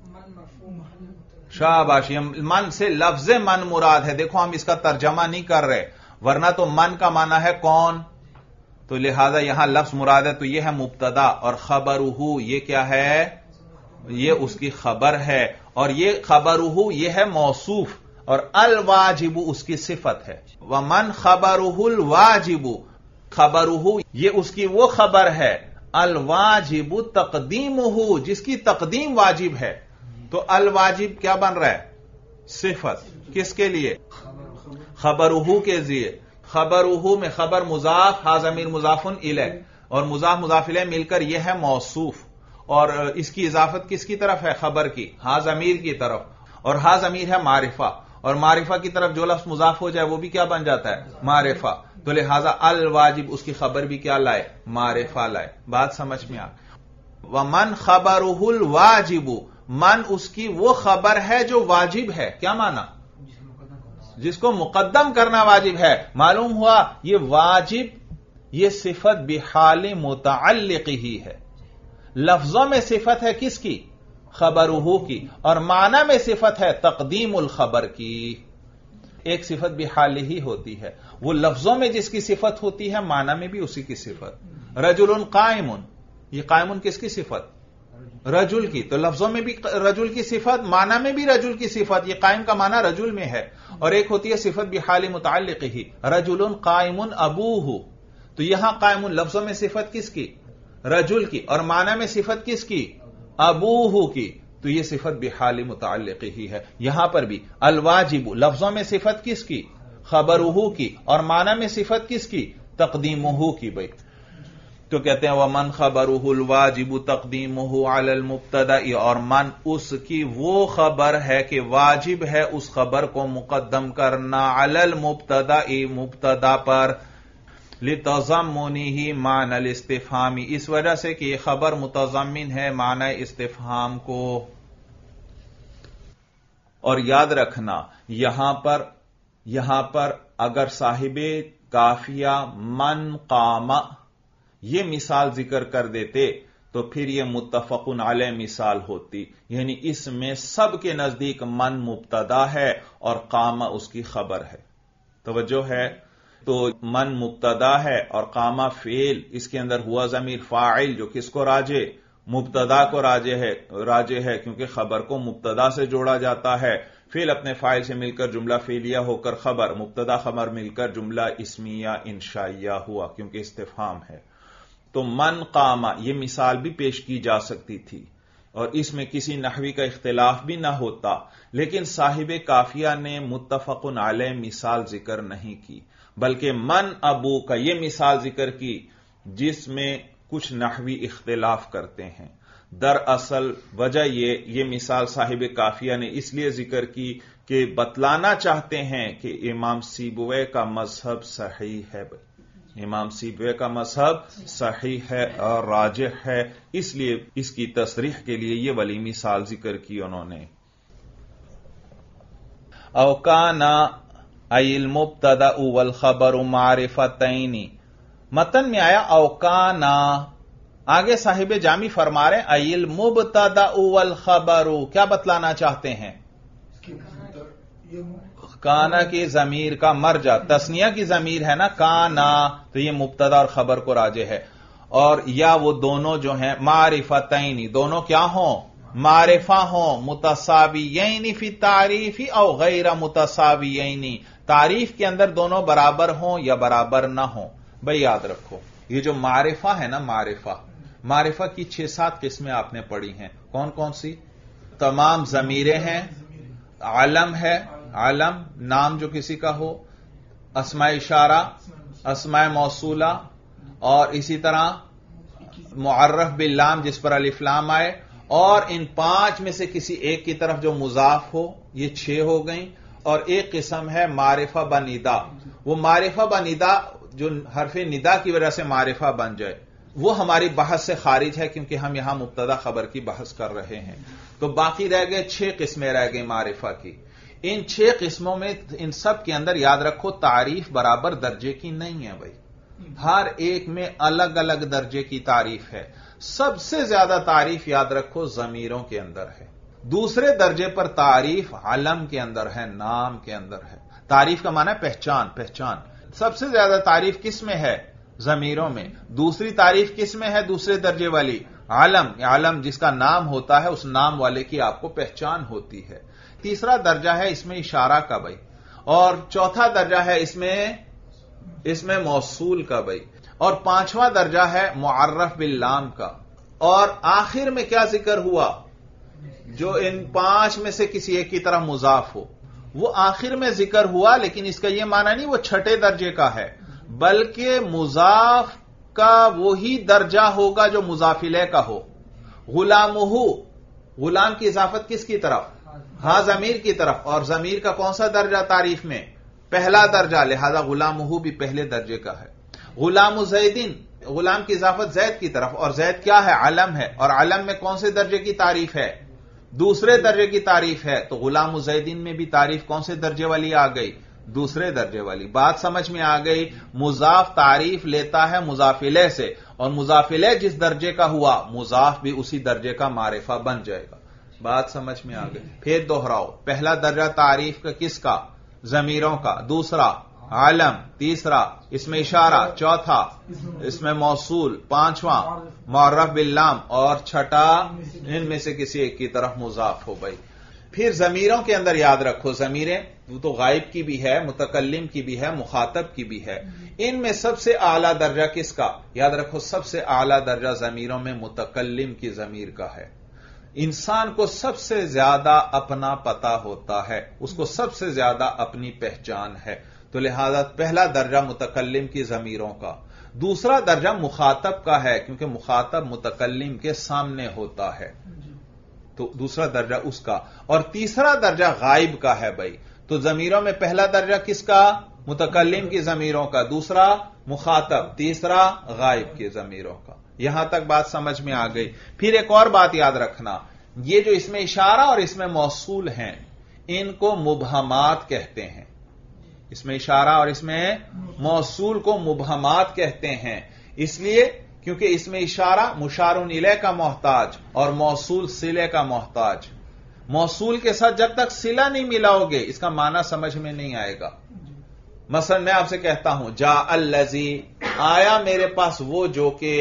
شاباش. من سے لفظ من مراد ہے. دیکھو ہم اس کا ترجمہ نہیں کر رہے، ورنہ تو من کا معنی ہے کون، تو لہذا یہاں لفظ مراد ہے تو یہ ہے مبتدا. اور خبرہ یہ کیا ہے؟ یہ اس کی خبر ہے. اور یہ خبرہ یہ ہے موصوف، اور الواجب اس کی صفت ہے. ومن خبرہ الواجب، خبرہ یہ اس کی وہ خبر ہے الواجب تقدیمہ، جس کی تقدیم واجب ہے. تو الواجب کیا بن رہا ہے؟ صفت. کس کے لیے؟ خبرہ کے لیے. خبرہ میں خبر مضاف، ہا ضمیر مضاف الیہ، اور مضاف مضاف الیہ مل کر یہ ہے موصوف. اور اس کی اضافت کس کی طرف ہے؟ خبر کی، ہا ضمیر کی طرف. اور ہا ضمیر ہے معرفہ. اور معرفہ کی طرف جو لفظ مضاف ہو جائے وہ بھی کیا بن جاتا ہے؟ معرفہ. تو لہذا الواجب اس کی خبر بھی کیا لائے؟ معرفہ لائے. بات سمجھ میں آ ومن خبرہ الواجب، من اس کی وہ خبر ہے جو واجب ہے. کیا مانا؟ جس کو مقدم کرنا واجب ہے. معلوم ہوا یہ واجب یہ صفت بحال متعلق ہی ہے. لفظوں میں صفت ہے کس کی؟ خبرہ کی. اور معنی میں صفت ہے تقدیم الخبر کی. ایک صفت بحال ہی ہوتی ہے، وہ لفظوں میں جس کی صفت ہوتی ہے معنی میں بھی اسی کی صفت. رجل قائم، یہ قائم کس کی صفت؟ رجل کی. تو لفظوں میں بھی رجل کی صفت، معنی میں بھی رجل کی صفت. یہ قائم کا معنی رجل میں ہے. اور ایک ہوتی ہے صفت بحال متعلق ہی، رجل قائم ابوہ. تو یہاں قائم لفظوں میں صفت کس کی؟ رجل کی. اور معنی میں صفت کس کی؟ ابوہ کی. تو یہ صفت بحال متعلق ہی ہے. یہاں پر بھی الواجب لفظوں میں صفت کس کی؟ خبرہ کی. اور معنی میں صفت کس کی؟ تقدیمہ کی. بھائی تو کہتے ہیں ومن خبرہ الواجب تقدیمہ علی المبتدا، اور من اس کی وہ خبر ہے کہ واجب ہے اس خبر کو مقدم کرنا علی المبتدا، مبتدا پر. لتضمنہ معنی الاستفہام، اس وجہ سے کہ یہ خبر متضمن ہے معنی استفہام کو. اور یاد رکھنا یہاں پر یہاں پر اگر صاحب کافیہ من قام یہ مثال ذکر کر دیتے تو پھر یہ متفقن علیہ مثال ہوتی. یعنی اس میں سب کے نزدیک من مبتدا ہے اور قام اس کی خبر ہے. توجہ ہے؟ تو من مبتدا ہے اور قام فعل، اس کے اندر ہوا ضمیر فاعل جو کس کو راجع؟ مبتدا کو راجع ہے راجع ہے کیونکہ خبر کو مبتدا سے جوڑا جاتا ہے. فعل اپنے فاعل سے مل کر جملہ فعلیہ ہو کر خبر، مبتدا خبر مل کر جملہ اسمیہ انشائیہ ہوا کیونکہ استفہام ہے. تو من قام یہ مثال بھی پیش کی جا سکتی تھی اور اس میں کسی نحوی کا اختلاف بھی نہ ہوتا، لیکن صاحب کافیہ نے متفقن علیہ مثال ذکر نہیں کی بلکہ من ابو کا یہ مثال ذکر کی جس میں کچھ نحوی اختلاف کرتے ہیں. دراصل وجہ یہ یہ مثال صاحب کافیہ نے اس لیے ذکر کی کہ بتلانا چاہتے ہیں کہ امام سیبویہ کا مذہب صحیح ہے. بھائی امام سیبویہ کا مذہب صحیح ہے اور راجح ہے، اس لیے اس کی تصریح کے لیے یہ والی مثال ذکر کی انہوں نے. او کانا ای المبتدا والخبر معرفتین. متن میں آیا او کانا، آگے صاحب جامی فرما رہے ہیں ای المبتدا والخبر، کیا بتلانا چاہتے ہیں؟ کانا کی ضمیر کا مرجع تثنیہ کی ضمیر ہے نا کانا، تو یہ مبتدا اور خبر کو راجع ہے. اور یا وہ دونوں جو ہیں معرفتین، دونوں کیا ہوں؟ معرفہ ہوں. متساویین فی تعریف او غیر متساویین، تعریف کے اندر دونوں برابر ہوں یا برابر نہ ہوں. بھئی یاد رکھو یہ جو معرفہ ہے نا، معرفہ معرفہ کی چھ سات قسمیں آپ نے پڑھی ہیں. کون کون سی؟ تمام ضمیریں ہیں، علم ہے، علم نام جو کسی کا ہو، اسماء اشارہ، اسماء موصولہ، اور اسی طرح معرف باللام جس پر الف لام آئے، اور ان پانچ میں سے کسی ایک کی طرف جو مضاف ہو. یہ چھ ہو گئیں. اور ایک قسم ہے معرفہ بندا، وہ معرفہ بندا جو حرف ندا کی وجہ سے معرفہ بن جائے، وہ ہماری بحث سے خارج ہے کیونکہ ہم یہاں مبتدا خبر کی بحث کر رہے ہیں. تو باقی رہ گئے چھ قسمیں رہ گئی معرفہ کی. ان چھ قسموں میں ان سب کے اندر یاد رکھو تعریف برابر درجے کی نہیں ہے. بھائی ہر ایک میں الگ الگ درجے کی تعریف ہے. سب سے زیادہ تعریف یاد رکھو ضمیروں کے اندر ہے. دوسرے درجے پر تعریف علم کے اندر ہے، نام کے اندر ہے. تعریف کا معنی ہے پہچان، پہچان. سب سے زیادہ تعریف کس میں ہے؟ ضمیروں میں. دوسری تعریف کس میں ہے دوسرے درجے والی؟ علم. علم جس کا نام ہوتا ہے اس نام والے کی آپ کو پہچان ہوتی ہے. تیسرا درجہ ہے اس میں اشارہ کا بھائی، اور چوتھا درجہ ہے اس میں اس میں موصول کا بھائی، اور پانچواں درجہ ہے معرف باللام کا. اور آخر میں کیا ذکر ہوا؟ جو ان پانچ میں سے کسی ایک کی طرف مضاف ہو، وہ آخر میں ذکر ہوا، لیکن اس کا یہ معنی نہیں وہ چھٹے درجے کا ہے، بلکہ مضاف کا وہی درجہ ہوگا جو مضاف الیہ کا ہو. غلامہ، غلام کی اضافت کس کی طرف؟ ہاں ضمیر کی طرف، اور ضمیر کا کون سا درجہ تعریف میں؟ پہلا درجہ، لہذا غلامہ بھی پہلے درجے کا ہے۔ غلام زیدین، غلام کی اضافت زید کی طرف، اور زید کیا ہے؟ علم ہے، اور علم میں کون سے درجے کی تعریف ہے؟ دوسرے درجے کی تعریف ہے، تو غلام زیدین میں بھی تعریف کون سے درجے والی آ گئی؟ دوسرے درجے والی۔ بات سمجھ میں آ گئی؟ مضاف تعریف لیتا ہے مضاف الیہ سے، اور مضاف الیہ جس درجے کا ہوا مضاف بھی اسی درجے کا معرفہ بن جائے گا۔ بات سمجھ میں آ گئی؟ پھر دوہراؤ، پہلا درجہ تعریف کا کس کا؟ ضمیروں کا، دوسرا علم، تیسرا اس میں اشارہ، چوتھا اس میں موصول، پانچواں معرف باللام، اور چھٹا ان میں سے کسی ایک کی طرف مضاف ہو گئی۔ پھر ضمیروں کے اندر یاد رکھو، ضمیریں وہ تو غائب کی بھی ہے، متکلم کی بھی ہے، مخاطب کی بھی ہے۔ ان میں سب سے اعلیٰ درجہ کس کا؟ یاد رکھو، سب سے اعلیٰ درجہ ضمیروں میں متکلم کی ضمیر کا ہے۔ انسان کو سب سے زیادہ اپنا پتہ ہوتا ہے، اس کو سب سے زیادہ اپنی پہچان ہے، تو لہذا پہلا درجہ متکلم کی ضمیروں کا، دوسرا درجہ مخاطب کا ہے کیونکہ مخاطب متکلم کے سامنے ہوتا ہے، تو دوسرا درجہ اس کا، اور تیسرا درجہ غائب کا ہے بھائی۔ تو ضمیروں میں پہلا درجہ کس کا؟ متکلم کی ضمیروں کا، دوسرا مخاطب، تیسرا غائب کی ضمیروں کا۔ یہاں تک بات سمجھ میں آ گئی۔ پھر ایک اور بات یاد رکھنا، یہ جو اس میں اشارہ اور اس میں موصول ہیں ان کو مبہمات کہتے ہیں۔ اس میں اشارہ اور اس میں موصول کو مبہمات کہتے ہیں، اس لیے کیونکہ اس میں اشارہ مشار الیہ کا محتاج اور موصول صلے کا محتاج۔ موصول کے ساتھ جب تک صلہ نہیں ملاؤ گے اس کا معنی سمجھ میں نہیں آئے گا۔ مثلا میں آپ سے کہتا ہوں جاء الذی، آیا میرے پاس وہ جو کہ،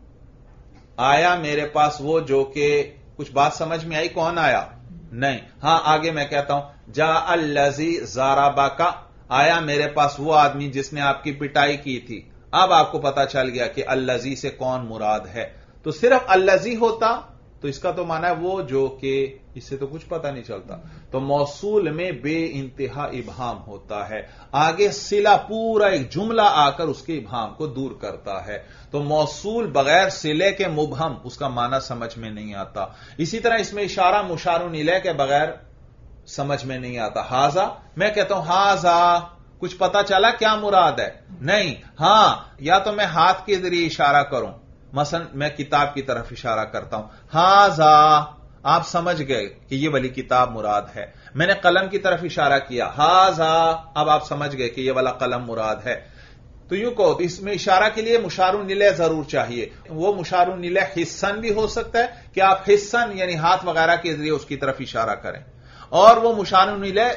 آیا میرے پاس وہ جو کہ، کچھ بات سمجھ میں آئی؟ کون آیا؟ نہیں۔ ہاں آگے میں کہتا ہوں جاء الذی ضربک، آیا میرے پاس وہ آدمی جس نے آپ کی پٹائی کی تھی۔ اب آپ کو پتا چل گیا کہ الذی سے کون مراد ہے، تو صرف الذی ہوتا تو اس کا تو معنی ہے وہ جو کہ، اس سے تو کچھ پتا نہیں چلتا، تو موصول میں بے انتہا ابہام ہوتا ہے، آگے صلہ پورا ایک جملہ آ کر اس کے ابہام کو دور کرتا ہے، تو موصول بغیر صلے کے مبہم اس کا معنی سمجھ میں نہیں آتا۔ اسی طرح اس میں اشارہ مشار الیہ کے بغیر سمجھ میں نہیں آتا۔ ہاذا، میں کہتا ہوں ہاذا، کچھ پتا چلا کیا مراد ہے؟ نہیں۔ ہاں، یا تو میں ہاتھ کے ذریعے اشارہ کروں، مثلا میں کتاب کی طرف اشارہ کرتا ہوں، ہاذا، آپ سمجھ گئے کہ یہ والی کتاب مراد ہے۔ میں نے قلم کی طرف اشارہ کیا، ہاذا، اب آپ سمجھ گئے کہ یہ والا قلم مراد ہے۔ تو یوں کہو، اس میں اشارہ کے لیے مشار الیہ ضرور چاہیے، وہ مشار الیہ حسن بھی ہو سکتا ہے کہ آپ حسن یعنی ہاتھ وغیرہ کے ذریعے اس کی طرف اشارہ کریں، اور وہ مشار الیہ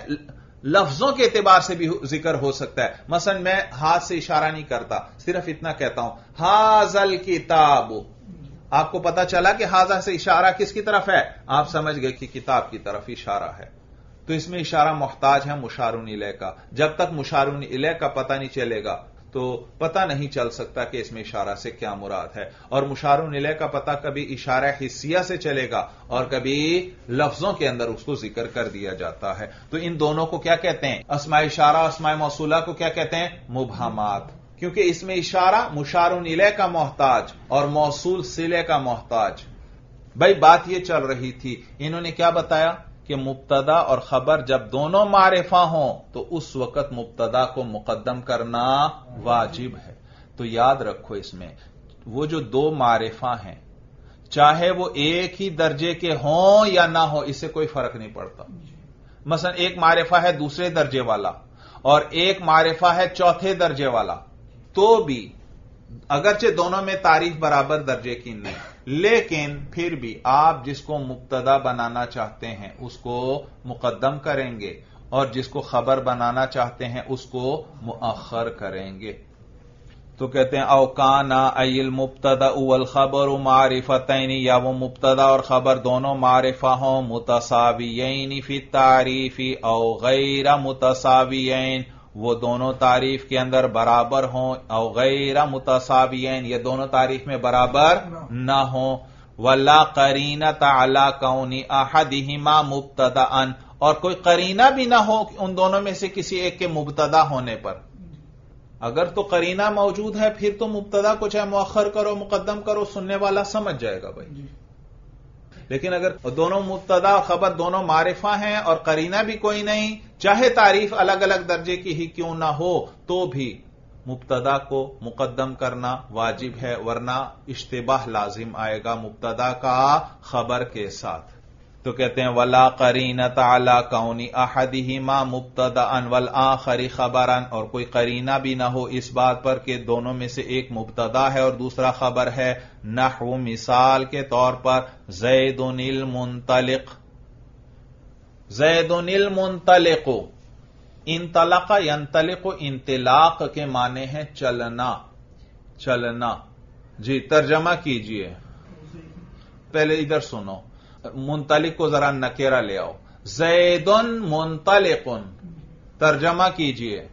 لفظوں کے اعتبار سے بھی ذکر ہو سکتا ہے۔ مثلا میں ہاتھ سے اشارہ نہیں کرتا، صرف اتنا کہتا ہوں ہاذل کتاب، آپ کو پتا چلا کہ ہاذا سے اشارہ کس کی طرف ہے؟ آپ سمجھ گئے کہ کتاب کی طرف اشارہ ہے۔ تو اس میں اشارہ محتاج ہے مشار الیہ کا، جب تک مشار الیہ کا پتہ نہیں چلے گا تو پتہ نہیں چل سکتا کہ اس میں اشارہ سے کیا مراد ہے، اور مشار الیہ کا پتہ کبھی اشارہ حسیہ سے چلے گا اور کبھی لفظوں کے اندر اس کو ذکر کر دیا جاتا ہے۔ تو ان دونوں کو کیا کہتے ہیں؟ اسماء اشارہ اور اسماء موصولہ کو کیا کہتے ہیں؟ مبہمات، کیونکہ اس میں اشارہ مشار الیہ کا محتاج اور موصول صلے کا محتاج۔ بھائی بات یہ چل رہی تھی، انہوں نے کیا بتایا کہ مبتدا اور خبر جب دونوں معرفہ ہوں تو اس وقت مبتدا کو مقدم کرنا واجب ہے۔ تو یاد رکھو اس میں وہ جو دو معرفہ ہیں چاہے وہ ایک ہی درجے کے ہوں یا نہ ہو، اس سے کوئی فرق نہیں پڑتا۔ مثلا ایک معرفہ ہے دوسرے درجے والا اور ایک معرفہ ہے چوتھے درجے والا، تو بھی اگرچہ دونوں میں تعریف برابر درجے کی نہیں، لیکن پھر بھی آپ جس کو مبتدا بنانا چاہتے ہیں اس کو مقدم کریں گے اور جس کو خبر بنانا چاہتے ہیں اس کو مؤخر کریں گے۔ تو کہتے ہیں او کانا ای المبتدا والخبر معرفتین، یا وہ مبتدا اور خبر دونوں معرفہ ہوں، متساویین فی التعریف او غیر متساویین، وہ دونوں تعریف کے اندر برابر ہوں، او غیر متساویین، یہ دونوں تعریف میں برابر نہ ہوں، ولا قرینۃ علی کون احدہما مبتدأ، اور کوئی قرینہ بھی نہ ہو ان دونوں میں سے کسی ایک کے مبتدا ہونے پر۔ اگر تو قرینہ موجود ہے پھر تو مبتدا کو چاہے مؤخر کرو مقدم کرو، سننے والا سمجھ جائے گا بھائی۔ لیکن اگر دونوں مبتدا اور خبر دونوں معرفہ ہیں اور قرینہ بھی کوئی نہیں، چاہے تعریف الگ الگ درجے کی ہی کیوں نہ ہو، تو بھی مبتدا کو مقدم کرنا واجب ہے، ورنہ اشتباہ لازم آئے گا مبتدا کا خبر کے ساتھ۔ تو کہتے ہیں ولا قرینۃ علی کون احدہما مبتدأ والآخر خبرا، اور کوئی قرینہ بھی نہ ہو اس بات پر کہ دونوں میں سے ایک مبتدا ہے اور دوسرا خبر ہے۔ نحو مثال کے طور پر زید المنطلق، زید المنطلق، انطلق ینطلق، انطلاق کے معنی ہے چلنا، چلنا۔ جی ترجمہ کیجئے، پہلے ادھر سنو، منطلق کو ذرا نکیرہ لے آؤ۔ زید منطلق، ترجمہ کیجئے،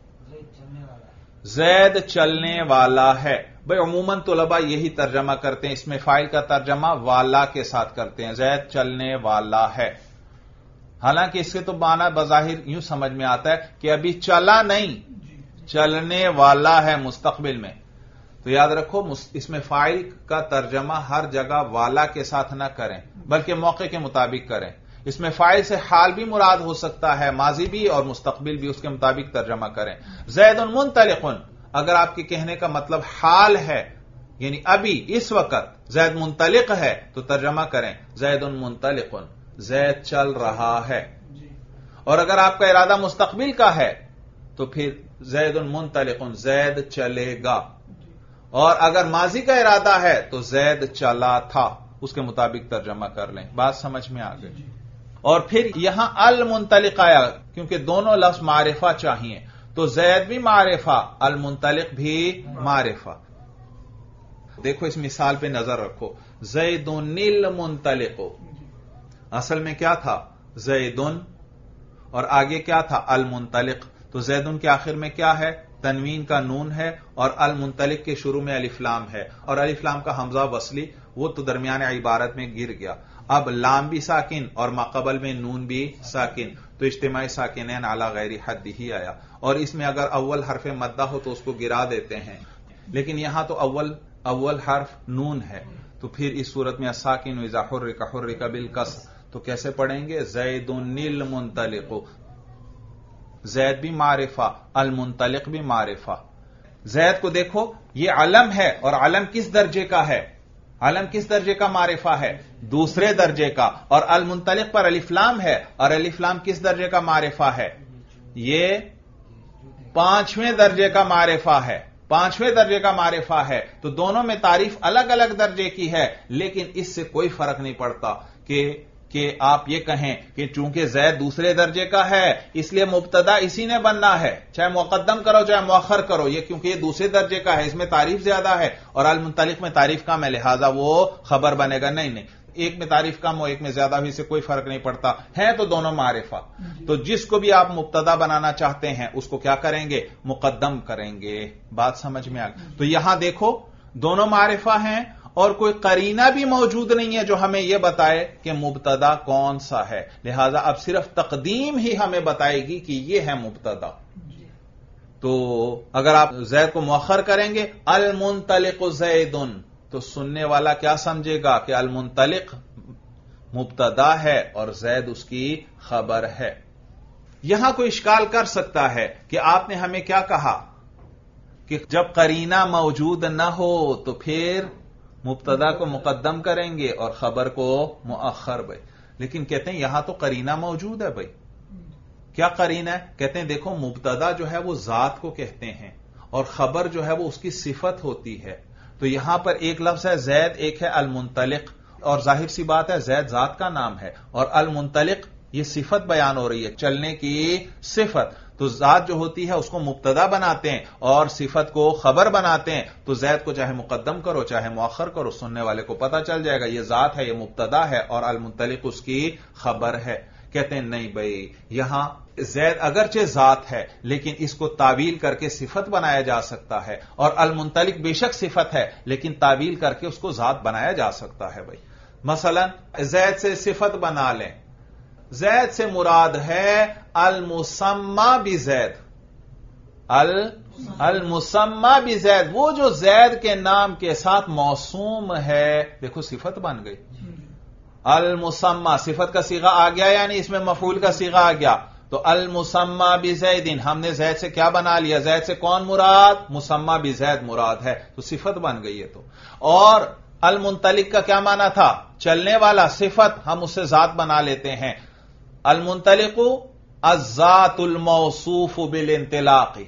زید چلنے والا ہے۔ بھئی عموماً طلباء یہی ترجمہ کرتے ہیں، اس میں فاعل کا ترجمہ والا کے ساتھ کرتے ہیں، زید چلنے والا ہے۔ حالانکہ اس کے تو معنی بظاہر یوں سمجھ میں آتا ہے کہ ابھی چلا نہیں، چلنے والا ہے مستقبل میں۔ تو یاد رکھو اس میں فاعل کا ترجمہ ہر جگہ والا کے ساتھ نہ کریں بلکہ موقع کے مطابق کریں۔ اس میں فاعل سے حال بھی مراد ہو سکتا ہے، ماضی بھی اور مستقبل بھی، اس کے مطابق ترجمہ کریں۔ زید منطلق، اگر آپ کے کہنے کا مطلب حال ہے یعنی ابھی اس وقت زید منطلق ہے تو ترجمہ کریں زید منطلق، زید چل رہا ہے۔ اور اگر آپ کا ارادہ مستقبل کا ہے تو پھر زید منطلق، زید چلے گا۔ اور اگر ماضی کا ارادہ ہے تو زید چلا تھا، اس کے مطابق ترجمہ کر لیں۔ بات سمجھ میں آ گئی؟ اور پھر یہاں المنطلق آیا کیونکہ دونوں لفظ معرفہ چاہیے، تو زید بھی معرفہ، المنطلق بھی معرفہ۔ دیکھو اس مثال پہ نظر رکھو، زید المنطلق، اصل میں کیا تھا؟ زیدن، اور آگے کیا تھا؟ المنطلق۔ تو زیدن کے آخر میں کیا ہے؟ تنوین کا نون ہے، اور المنطلق کے شروع میں الف لام ہے، اور الف لام کا حمزہ وصلی وہ تو درمیان عبارت میں گر گیا۔ اب لام بھی ساکن اور ماقبل میں نون بھی ساکن، تو اجتماعی ساکنین علی غیر حد ہی آیا۔ اور اس میں اگر اول حرف مدہ ہو تو اس کو گرا دیتے ہیں، لیکن یہاں تو اول اول حرف نون ہے، تو پھر اس صورت میں ساکن اذا حرک حرک بالکسر، تو کیسے پڑھیں گے؟ زید المنطلق، زید بھی معرفہ، المنطلق بھی معرفہ۔ زید کو دیکھو یہ علم ہے، اور علم کس درجے کا ہے؟ علم کس درجے کا معرفہ ہے؟ دوسرے درجے کا۔ اور المنطلق پر الف لام ہے، اور الف لام کس درجے کا معرفہ ہے؟ یہ پانچویں درجے کا معرفہ ہے، پانچویں درجے کا معرفہ ہے۔ تو دونوں میں تعریف الگ الگ درجے کی ہے، لیکن اس سے کوئی فرق نہیں پڑتا کہ کہ آپ یہ کہیں کہ چونکہ زید دوسرے درجے کا ہے اس لیے مبتدا اسی نے بننا ہے، چاہے مقدم کرو چاہے مؤخر کرو، یہ کیونکہ یہ دوسرے درجے کا ہے اس میں تعریف زیادہ ہے، اور المنطلق میں تعریف کم ہے لہذا وہ خبر بنے گا۔ نہیں نہیں، ایک میں تعریف کم ہو ایک میں زیادہ ہوئی سے کوئی فرق نہیں پڑتا، ہے تو دونوں معرفہ۔ تو جس کو بھی آپ مبتدا بنانا چاہتے ہیں اس کو کیا کریں گے؟ مقدم کریں گے۔ بات سمجھ میں آ گئی؟ تو یہاں دیکھو دونوں معرفہ ہیں، اور کوئی قرینہ بھی موجود نہیں ہے جو ہمیں یہ بتائے کہ مبتدا کون سا ہے، لہذا اب صرف تقدیم ہی ہمیں بتائے گی کہ یہ ہے مبتدا۔ تو اگر آپ زید کو مؤخر کریں گے المنطلق زیدن، تو سننے والا کیا سمجھے گا کہ المنطلق مبتدا ہے اور زید اس کی خبر ہے۔ یہاں کوئی اشکال کر سکتا ہے کہ آپ نے ہمیں کیا کہا کہ جب قرینہ موجود نہ ہو تو پھر مبتدا کو مقدم کریں گے اور خبر کو مؤخر۔ بھائی لیکن کہتے ہیں یہاں تو قرینہ موجود ہے۔ بھائی کیا قرینہ ہے؟ کہتے ہیں دیکھو مبتدا جو ہے وہ ذات کو کہتے ہیں اور خبر جو ہے وہ اس کی صفت ہوتی ہے۔ تو یہاں پر ایک لفظ ہے زید، ایک ہے المنطلق، اور ظاہر سی بات ہے زید ذات کا نام ہے اور المنطلق یہ صفت بیان ہو رہی ہے، چلنے کی صفت۔ تو ذات جو ہوتی ہے اس کو مبتدا بناتے ہیں اور صفت کو خبر بناتے ہیں، تو زید کو چاہے مقدم کرو چاہے مؤخر کرو سننے والے کو پتہ چل جائے گا یہ ذات ہے، یہ مبتدا ہے اور المنطلق اس کی خبر ہے۔ کہتے ہیں نہیں بھائی، یہاں زید اگرچہ ذات ہے لیکن اس کو تعویل کر کے صفت بنایا جا سکتا ہے، اور المنطلق بے شک صفت ہے لیکن تعویل کر کے اس کو ذات بنایا جا سکتا ہے۔ بھائی مثلا زید سے صفت بنا لیں، زید سے مراد ہے المسمى بزید، المسمى بزید، وہ جو زید کے نام کے ساتھ موسوم ہے، دیکھو صفت بن گئی۔ المسمى صفت کا صیغہ آ گیا یعنی اس میں مفعول کا صیغہ آ گیا. تو المسمى بزید ہم نے زید سے کیا بنا لیا؟ زید سے کون مراد؟ مسمى بزید مراد ہے تو صفت بن گئی ہے. تو اور المنطلق کا کیا معنی تھا؟ چلنے والا. صفت ہم اسے ذات بنا لیتے ہیں. المنطلق الذات الموصوف بالانطلاق.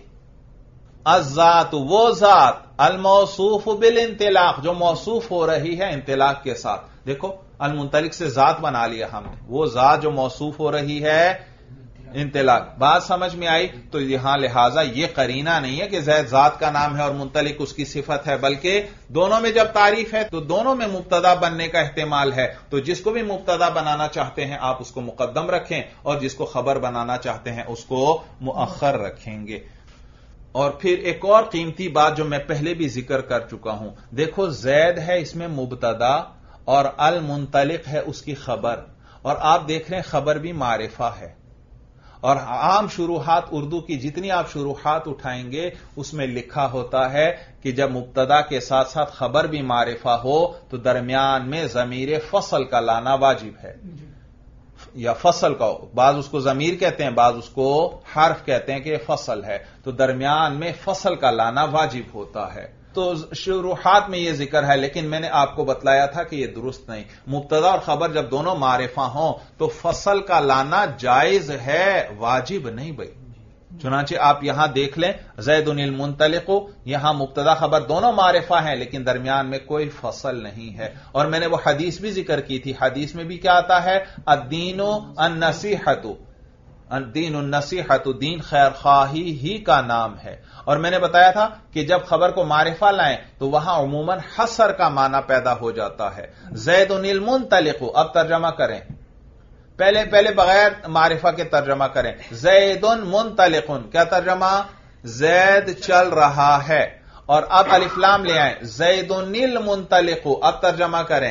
الذات وہ ذات الموصوف بالانطلاق جو موصوف ہو رہی ہے انطلاق کے ساتھ. دیکھو المنطلق سے ذات بنا لیا ہم نے، وہ ذات جو موصوف ہو رہی ہے انطلاق. بات سمجھ میں آئی؟ تو یہاں لہذا یہ قرینہ نہیں ہے کہ زید ذات کا نام ہے اور منطلق اس کی صفت ہے، بلکہ دونوں میں جب تعریف ہے تو دونوں میں مبتدا بننے کا احتمال ہے. تو جس کو بھی مبتدا بنانا چاہتے ہیں آپ اس کو مقدم رکھیں اور جس کو خبر بنانا چاہتے ہیں اس کو مؤخر رکھیں گے. اور پھر ایک اور قیمتی بات جو میں پہلے بھی ذکر کر چکا ہوں، دیکھو زید ہے اس میں مبتدا اور المنطلق ہے اس کی خبر، اور آپ دیکھ رہے ہیں خبر بھی معرفہ ہے. اور عام شروحات اردو کی جتنی آپ شروحات اٹھائیں گے اس میں لکھا ہوتا ہے کہ جب مبتدا کے ساتھ ساتھ خبر بھی معرفہ ہو تو درمیان میں ضمیر فصل کا لانا واجب ہے، یا فصل کا، بعض اس کو ضمیر کہتے ہیں بعض اس کو حرف کہتے ہیں کہ یہ فصل ہے، تو درمیان میں فصل کا لانا واجب ہوتا ہے. تو شروحات میں یہ ذکر ہے، لیکن میں نے آپ کو بتلایا تھا کہ یہ درست نہیں. مبتدا اور خبر جب دونوں معرفہ ہوں تو فصل کا لانا جائز ہے، واجب نہیں بھائی. چنانچہ آپ یہاں دیکھ لیں زید المنطلق، یہاں مبتدا خبر دونوں معرفہ ہیں لیکن درمیان میں کوئی فصل نہیں ہے. اور میں نے وہ حدیث بھی ذکر کی تھی، حدیث میں بھی کیا آتا ہے؟ الدین النصیحۃ، الدین النصیحۃ، دین خیر خواہی ہی کا نام ہے. اور میں نے بتایا تھا کہ جب خبر کو معرفہ لائیں تو وہاں عموماً حصر کا معنی پیدا ہو جاتا ہے. زید المنطلق، اب ترجمہ کریں، پہلے پہلے بغیر معرفہ کے ترجمہ کریں. زید منطلق، کیا ترجمہ؟ زید چل رہا ہے. اور اب الف لام لے آئیں، زید المنطلق، اب ترجمہ کریں.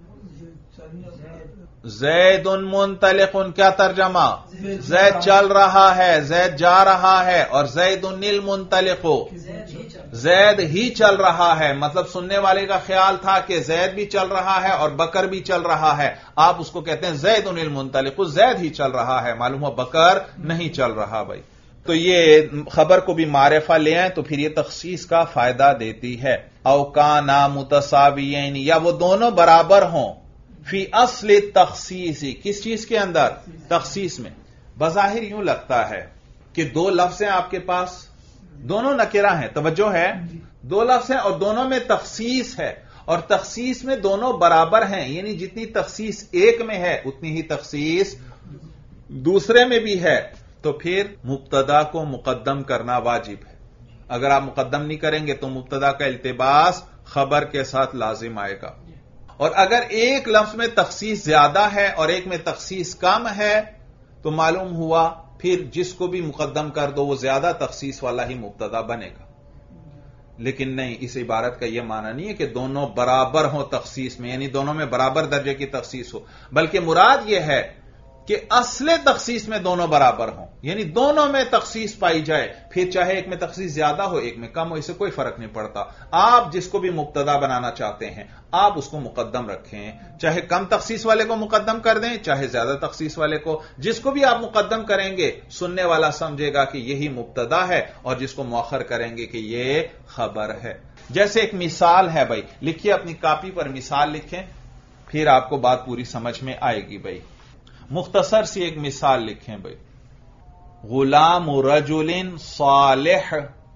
زید منطلق، کیا ترجمہ؟ زید چل رہا ہے، زید جا رہا ہے. اور زید المنطلق، زید ہی چل رہا ہے. مطلب سننے والے کا خیال تھا کہ زید بھی چل رہا ہے اور بکر بھی چل رہا ہے، آپ اس کو کہتے ہیں زید المنطلق، زید ہی چل رہا ہے، معلوم ہو بکر نہیں چل رہا بھائی. تو یہ خبر کو بھی معرفہ لے آئیں تو پھر یہ تخصیص کا فائدہ دیتی ہے. او کانا متساویین، یا وہ دونوں برابر ہوں، فی اصل تخصیص، کس چیز کے اندر؟ تخصیص میں. بظاہر یوں لگتا ہے کہ دو لفظ ہیں آپ کے پاس، دونوں نکرہ ہیں، توجہ ہے، دو لفظ ہیں اور دونوں میں تخصیص ہے، اور تخصیص میں دونوں برابر ہیں، یعنی جتنی تخصیص ایک میں ہے اتنی ہی تخصیص دوسرے میں بھی ہے. تو پھر مبتدا کو مقدم کرنا واجب ہے. اگر آپ مقدم نہیں کریں گے تو مبتدا کا التباس خبر کے ساتھ لازم آئے گا. اور اگر ایک لفظ میں تخصیص زیادہ ہے اور ایک میں تخصیص کم ہے تو معلوم ہوا پھر جس کو بھی مقدم کر دو وہ زیادہ تخصیص والا ہی مبتدا بنے گا. لیکن نہیں، اس عبارت کا یہ معنی نہیں ہے کہ دونوں برابر ہوں تخصیص میں، یعنی دونوں میں برابر درجے کی تخصیص ہو، بلکہ مراد یہ ہے کہ اصل تخصیص میں دونوں برابر ہوں، یعنی دونوں میں تخصیص پائی جائے، پھر چاہے ایک میں تخصیص زیادہ ہو ایک میں کم ہو، اس سے کوئی فرق نہیں پڑتا. آپ جس کو بھی مبتدا بنانا چاہتے ہیں آپ اس کو مقدم رکھیں، چاہے کم تخصیص والے کو مقدم کر دیں چاہے زیادہ تخصیص والے کو. جس کو بھی آپ مقدم کریں گے سننے والا سمجھے گا کہ یہی مبتدا ہے، اور جس کو مؤخر کریں گے کہ یہ خبر ہے. جیسے ایک مثال ہے بھائی، لکھیے اپنی کاپی پر مثال لکھیں، پھر آپ کو بات پوری سمجھ میں آئے گی. بھائی مختصر سی ایک مثال لکھیں بھائی. غلام رجل صالح،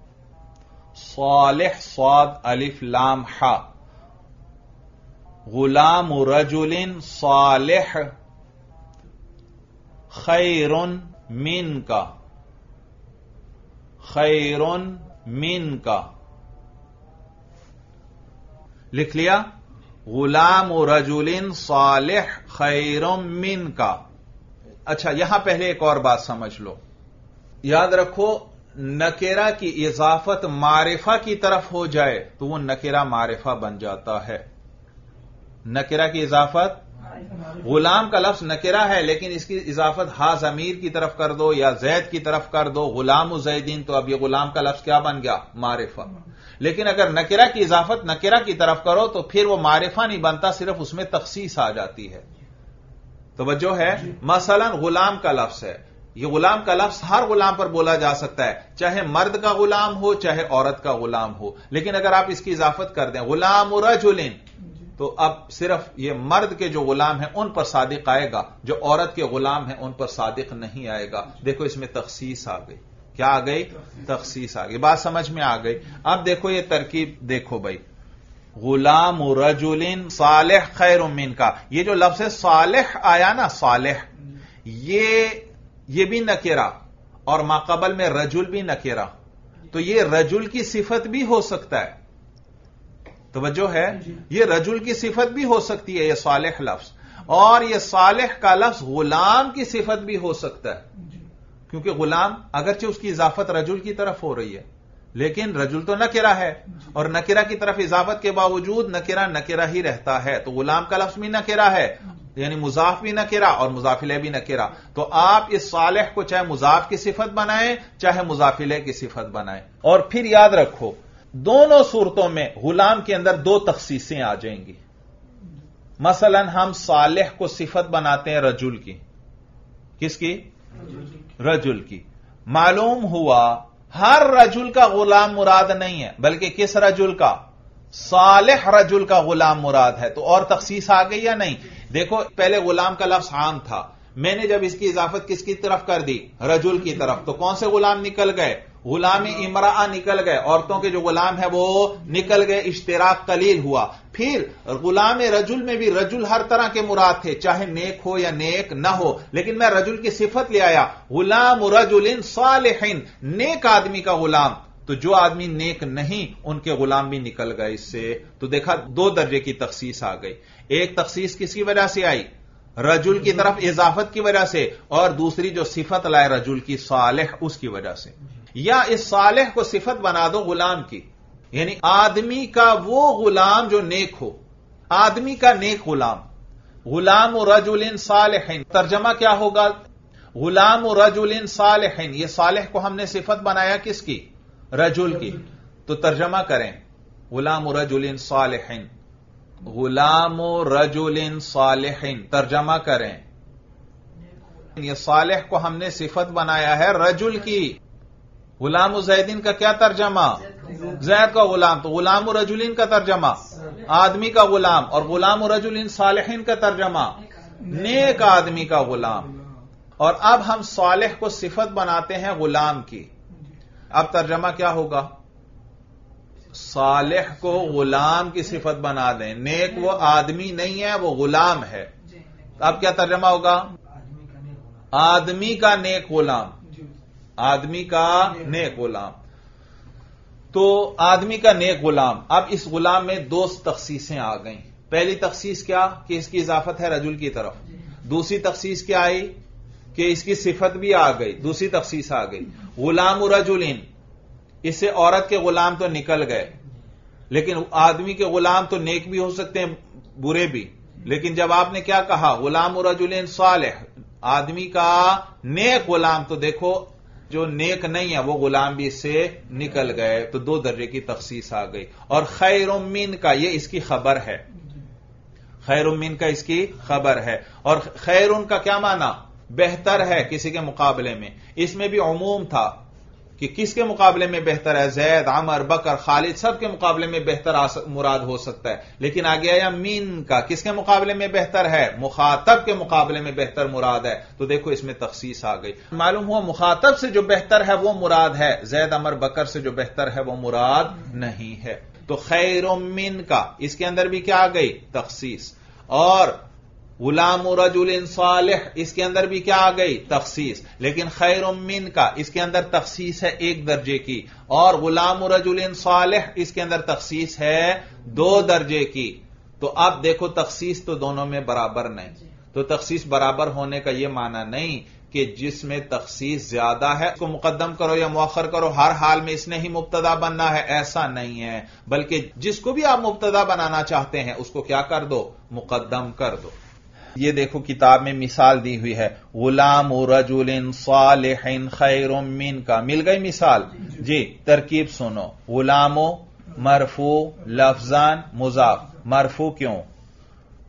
صالح صاد الف لام ح، غلام رجل صالح خیر من کا، خیر من کا. لکھ لیا؟ غلام رجل صالح خیر من کا. اچھا یہاں پہلے ایک اور بات سمجھ لو، یاد رکھو نکرہ کی اضافت معرفہ کی طرف ہو جائے تو وہ نکرہ معرفہ بن جاتا ہے. نکرہ کی اضافت، غلام کا لفظ نکرہ ہے لیکن اس کی اضافت ہا ضمیر کی طرف کر دو یا زید کی طرف کر دو، غلام زیدین، تو اب یہ غلام کا لفظ کیا بن گیا؟ معرفہ. لیکن اگر نکرہ کی اضافت نکرہ کی طرف کرو تو پھر وہ معرفہ نہیں بنتا، صرف اس میں تخصیص آ جاتی ہے. توجہ ہے؟ مثلا غلام کا لفظ ہے، یہ غلام کا لفظ ہر غلام پر بولا جا سکتا ہے، چاہے مرد کا غلام ہو چاہے عورت کا غلام ہو، لیکن اگر آپ اس کی اضافت کر دیں غلام رجل، تو اب صرف یہ مرد کے جو غلام ہیں ان پر صادق آئے گا، جو عورت کے غلام ہیں ان پر صادق نہیں آئے گا۔ دیکھو اس میں تخصیص آ گئی، کیا آ گئی؟ تخصیص آ گئی، بات سمجھ میں آ گئی۔ اب دیکھو یہ ترکیب دیکھو بھائی، غلام رجل صالح خیر من کا، یہ جو لفظ صالح آیا نا، صالح، یہ یہ بھی نکرہ اور ماقبل میں رجل بھی نکرہ، تو یہ رجل کی صفت بھی ہو سکتا ہے، توجہ ہے؟ یہ رجل کی صفت بھی ہو سکتی ہے یہ صالح لفظ، اور یہ صالح کا لفظ غلام کی صفت بھی ہو سکتا ہے، کیونکہ غلام اگرچہ اس کی اضافت رجل کی طرف ہو رہی ہے لیکن رجل تو نکرہ ہے، اور نکرہ کی طرف اضافت کے باوجود نکرہ نکرہ ہی رہتا ہے، تو غلام کا لفظ بھی نکرہ ہے، یعنی مضاف بھی نکرہ اور مضاف الیہ بھی نکرہ، تو آپ اس صالح کو چاہے مضاف کی صفت بنائیں چاہے مضاف الیہ کی صفت بنائیں۔ اور پھر یاد رکھو دونوں صورتوں میں غلام کے اندر دو تخصیصیں آ جائیں گی۔ مثلا ہم صالح کو صفت بناتے ہیں رجل کی، کس کی؟ رجل کی، معلوم ہوا ہر رجل کا غلام مراد نہیں ہے، بلکہ کس رجل کا؟ صالح رجل کا غلام مراد ہے، تو اور تخصیص آ گئی یا نہیں؟ دیکھو پہلے غلام کا لفظ عام تھا، میں نے جب اس کی اضافت کس کی طرف کر دی؟ رجل کی طرف، تو کون سے غلام نکل گئے؟ غلام امرأہ نکل گئے، عورتوں کے جو غلام ہے وہ نکل گئے، اشتراک قلیل ہوا۔ پھر غلام رجل میں بھی رجل ہر طرح کے مراد تھے، چاہے نیک ہو یا نیک نہ ہو، لیکن میں رجل کی صفت لے آیا، غلام رجل صالح، نیک آدمی کا غلام، تو جو آدمی نیک نہیں ان کے غلام بھی نکل گئے اس سے، تو دیکھا دو درجے کی تخصیص آ گئی، ایک تخصیص کس کی وجہ سے آئی؟ رجل کی طرف اضافت کی وجہ سے، اور دوسری جو صفت لائے رجل کی صالح اس کی وجہ سے۔ یا اس صالح کو صفت بنا دو غلام کی، یعنی آدمی کا وہ غلام جو نیک ہو، آدمی کا نیک غلام، غلام رجل صالح، ترجمہ کیا ہوگا؟ غلام رجل صالح، یہ صالح کو ہم نے صفت بنایا کس کی؟ رجل کی، تو ترجمہ کریں غلام رجل صالح، غلام رجل صالح، ترجمہ کریں، یہ صالح کو ہم نے صفت بنایا ہے رجل کی۔ غلام زیدین کا کیا ترجمہ؟ زید کا غلام، تو غلام رجلین کا ترجمہ آدمی کا غلام، اور غلام رجلین صالحین کا ترجمہ نیک آدمی کا غلام۔ اور اب ہم صالح کو صفت بناتے ہیں غلام کی، اب ترجمہ کیا ہوگا؟ صالح کو غلام کی صفت بنا دیں، نیک وہ آدمی نہیں ہے وہ غلام ہے، اب کیا ترجمہ ہوگا؟ آدمی کا نیک غلام، آدمی کا نیک غلام، تو آدمی کا نیک غلام۔ اب اس غلام میں دو تخصیصیں آ گئیں، پہلی تخصیص کیا کہ اس کی اضافت ہے رجل کی طرف، دوسری تخصیص کیا آئی کہ اس کی صفت بھی آ گئی، دوسری تخصیص آ گئی غلام رجلین، اس سے عورت کے غلام تو نکل گئے، لیکن آدمی کے غلام تو نیک بھی ہو سکتے ہیں برے بھی، لیکن جب آپ نے کیا کہا غلام رجلین صالح، آدمی کا نیک غلام، تو دیکھو جو نیک نہیں ہے وہ غلام بھی اس سے نکل گئے، تو دو درجے کی تخصیص آ گئی۔ اور خیر من کا یہ اس کی خبر ہے، خیر من کا اس کی خبر ہے، اور خیر کا کیا معنی؟ بہتر ہے کسی کے مقابلے میں، اس میں بھی عموم تھا کہ کس کے مقابلے میں بہتر ہے، زید، عمر، بکر، خالد، سب کے مقابلے میں بہتر مراد ہو سکتا ہے، لیکن آگے آیا مین کا، کس کے مقابلے میں بہتر ہے؟ مخاطب کے مقابلے میں بہتر مراد ہے، تو دیکھو اس میں تخصیص آ گئی، معلوم ہوا مخاطب سے جو بہتر ہے وہ مراد ہے، زید، عمر، بکر سے جو بہتر ہے وہ مراد نہیں ہے، تو خیر من کا اس کے اندر بھی کیا آ گئی؟ تخصیص، اور غلام رجل صالح اس کے اندر بھی کیا آ گئی؟ تخصیص، لیکن خیر من کا اس کے اندر تخصیص ہے ایک درجے کی، اور غلام رجل صالح اس کے اندر تخصیص ہے دو درجے کی، تو اب دیکھو تخصیص تو دونوں میں برابر نہیں، تو تخصیص برابر ہونے کا یہ معنی نہیں کہ جس میں تخصیص زیادہ ہے اس کو مقدم کرو یا مؤخر کرو، ہر حال میں اس نے ہی مبتدا بننا ہے، ایسا نہیں ہے، بلکہ جس کو بھی آپ مبتدا بنانا چاہتے ہیں اس کو کیا کر دو؟ مقدم کر دو۔ یہ دیکھو کتاب میں مثال دی ہوئی ہے، غلام رجل صالح خیر من کا، مل گئی مثال؟ جی ترکیب سنو، غلام مرفوع لفظان مضاف، مرفوع کیوں؟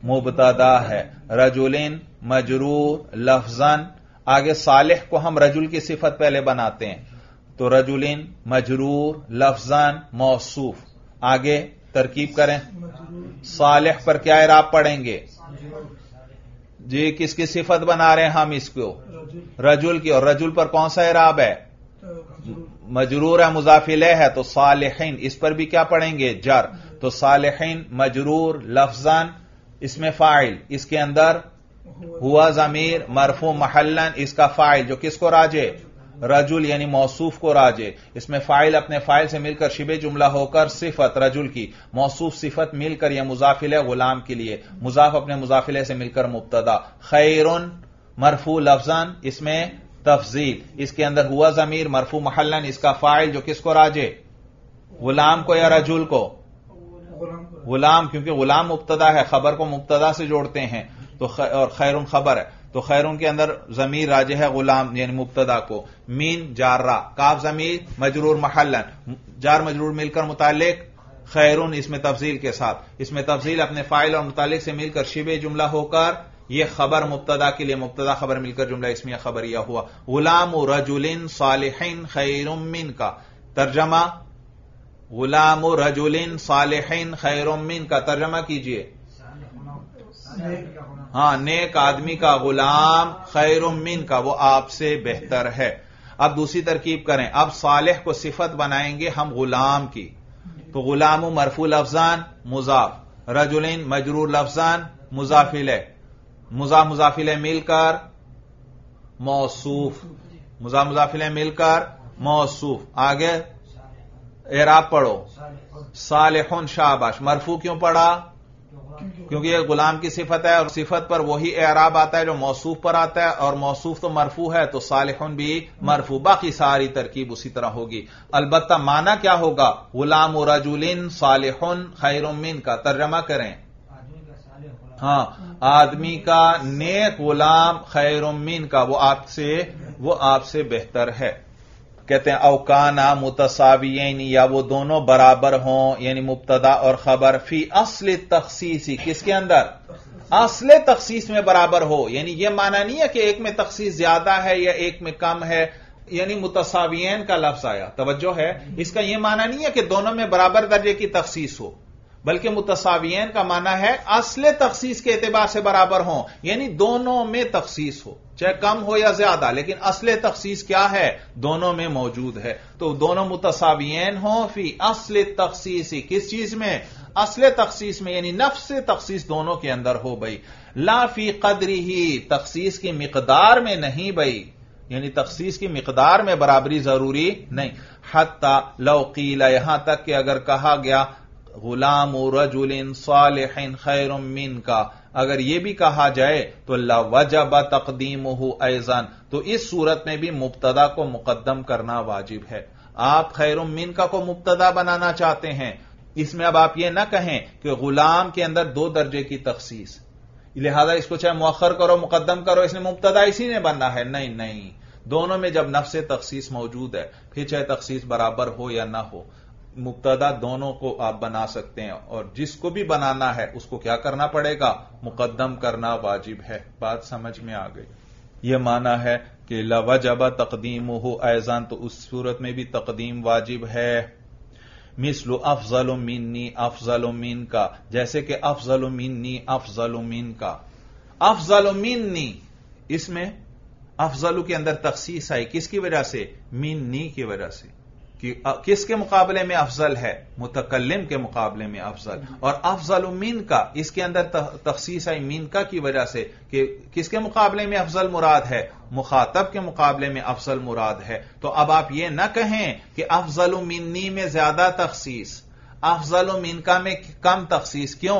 مبتدا ہے. رجلین مجرور لفظاً. آگے صالح کو ہم رجل کی صفت پہلے بناتے ہیں تو رجلین مجرور لفظاً موصوف. آگے ترکیب کریں. صالح پر کیا اعراب پڑھیں گے؟ جی کس کی صفت بنا رہے ہیں ہم اس کو؟ رجل کی. اور رجل پر کون سا اعراب ہے؟ مجرور ہے مضاف الیہ ہے تو صالحین. اس پر بھی کیا پڑھیں گے؟ جر. تو صالحین مجرور لفظاً اس میں فاعل. اس کے اندر ہوا ضمیر مرفوع محلن. اس کا فاعل جو کس کو راجے؟ رجل یعنی موصوف کو راجے. اس میں فاعل اپنے فاعل سے مل کر شبہ جملہ ہو کر صفت رجل کی. موصوف صفت مل کر یہ مضاف الیہ غلام کے لیے. مضاف اپنے مضاف الیہ سے مل کر مبتدا. خیرن مرفوع لفظاً اس میں تفضیل. اس کے اندر ہوا ضمیر مرفوع محلن. اس کا فاعل جو کس کو راجے؟ غلام کو یا رجل کو؟ غلام. کیونکہ غلام مبتدا ہے خبر کو مبتدا سے جوڑتے ہیں تو اور خیرن خبر ہے تو خیرن کے اندر ضمیر راجع ہے غلام یعنی مبتدا کو. مین جارہ. کاف ضمیر مجرور محلن. جار مجرور مل کر متعلق خیرن اس میں تفضیل کے ساتھ. اس میں تفضیل اپنے فاعل اور متعلق سے مل کر شبہ جملہ ہو کر یہ خبر مبتدا کے لیے مبتدا خبر مل کر جملہ اسمیہ خبریہ ہوا. غلام رجل صالح خیر من کا. ترجمہ غلام رجل صالح خیر من کا. ترجمہ کیجئے. ہاں نیک آدمی کا غلام خیر من کا وہ آپ سے بہتر ہے. اب دوسری ترکیب کریں. اب صالح کو صفت بنائیں گے ہم غلام کی تو غلام مرفوع لفظان مضاف. رجلین مجرور لفظان مضاف الیہ. مضاف مضاف الیہ مل کر موصوف. مضاف مضاف الیہ مل کر موصوف. آگے اعراب پڑھو. صالحون شاباش. مرفوع کیوں پڑھا؟ کیونکہ یہ غلام کی صفت ہے اور صفت پر وہی اعراب آتا ہے جو موصوف پر آتا ہے اور موصوف تو مرفوع ہے تو صالحون بھی مرفوع. باقی ساری ترکیب اسی طرح ہوگی. البتہ معنی کیا ہوگا؟ غلام رجل صالحون خیر من کا. ترجمہ کریں. ہاں آدمی کا نیک غلام خیر من کا وہ آپ سے وہ آپ سے بہتر ہے. کہتے ہیں اوکانا متساویین یا وہ دونوں برابر ہوں یعنی مبتدا اور خبر. فی اصل تخصیصی کس کے اندر؟ اصل تخصیص میں برابر ہو. یعنی یہ معنی نہیں ہے کہ ایک میں تخصیص زیادہ ہے یا ایک میں کم ہے. یعنی متساویین کا لفظ آیا توجہ ہے. اس کا یہ معنی نہیں ہے کہ دونوں میں برابر درجے کی تخصیص ہو بلکہ متساویین کا معنی ہے اصل تخصیص کے اعتبار سے برابر ہوں یعنی دونوں میں تخصیص ہو چاہے کم ہو یا زیادہ لیکن اصل تخصیص کیا ہے؟ دونوں میں موجود ہے. تو دونوں متساویین ہوں فی اصل تخصیصی. کس چیز میں؟ اصل تخصیص میں یعنی نفس تخصیص دونوں کے اندر ہو بھائی. لا فی قدری ہی تخصیص کی مقدار میں نہیں بھائی یعنی تخصیص کی مقدار میں برابری ضروری نہیں. حتی لو قیل یہاں تک کہ اگر کہا گیا غلام رجل صالح خیر من کا اگر یہ بھی کہا جائے تو لوجب تقدیمہ ایضا تو اس صورت میں بھی مبتدا کو مقدم کرنا واجب ہے. آپ خیر من کا کو مبتدا بنانا چاہتے ہیں اس میں اب آپ یہ نہ کہیں کہ غلام کے اندر دو درجے کی تخصیص لہذا اس کو چاہے مؤخر کرو مقدم کرو اس نے مبتدا اسی نے بننا ہے. نہیں نہیں دونوں میں جب نفس تخصیص موجود ہے پھر چاہے تخصیص برابر ہو یا نہ ہو مبتدا دونوں کو آپ بنا سکتے ہیں اور جس کو بھی بنانا ہے اس کو کیا کرنا پڑے گا؟ مقدم کرنا واجب ہے. بات سمجھ میں آ گئی. یہ معنی ہے کہ لوجب تقدیمہ ایضا تو اس صورت میں بھی تقدیم واجب ہے. مثل افضل منی افضل من کا جیسے کہ افضل منی افضل من کا. افضل منی اس میں افضل کے اندر تخصیص آئی کس کی وجہ سے؟ منی کی وجہ سے. کہ کس کے مقابلے میں افضل ہے؟ متکلم کے مقابلے میں افضل. اور افضل من کا اس کے اندر تخصیص آئی من کا کی وجہ سے کہ کس کے مقابلے میں افضل مراد ہے؟ مخاطب کے مقابلے میں افضل مراد ہے. تو اب آپ یہ نہ کہیں کہ افضل منی میں زیادہ تخصیص افضل من کا میں کم تخصیص. کیوں؟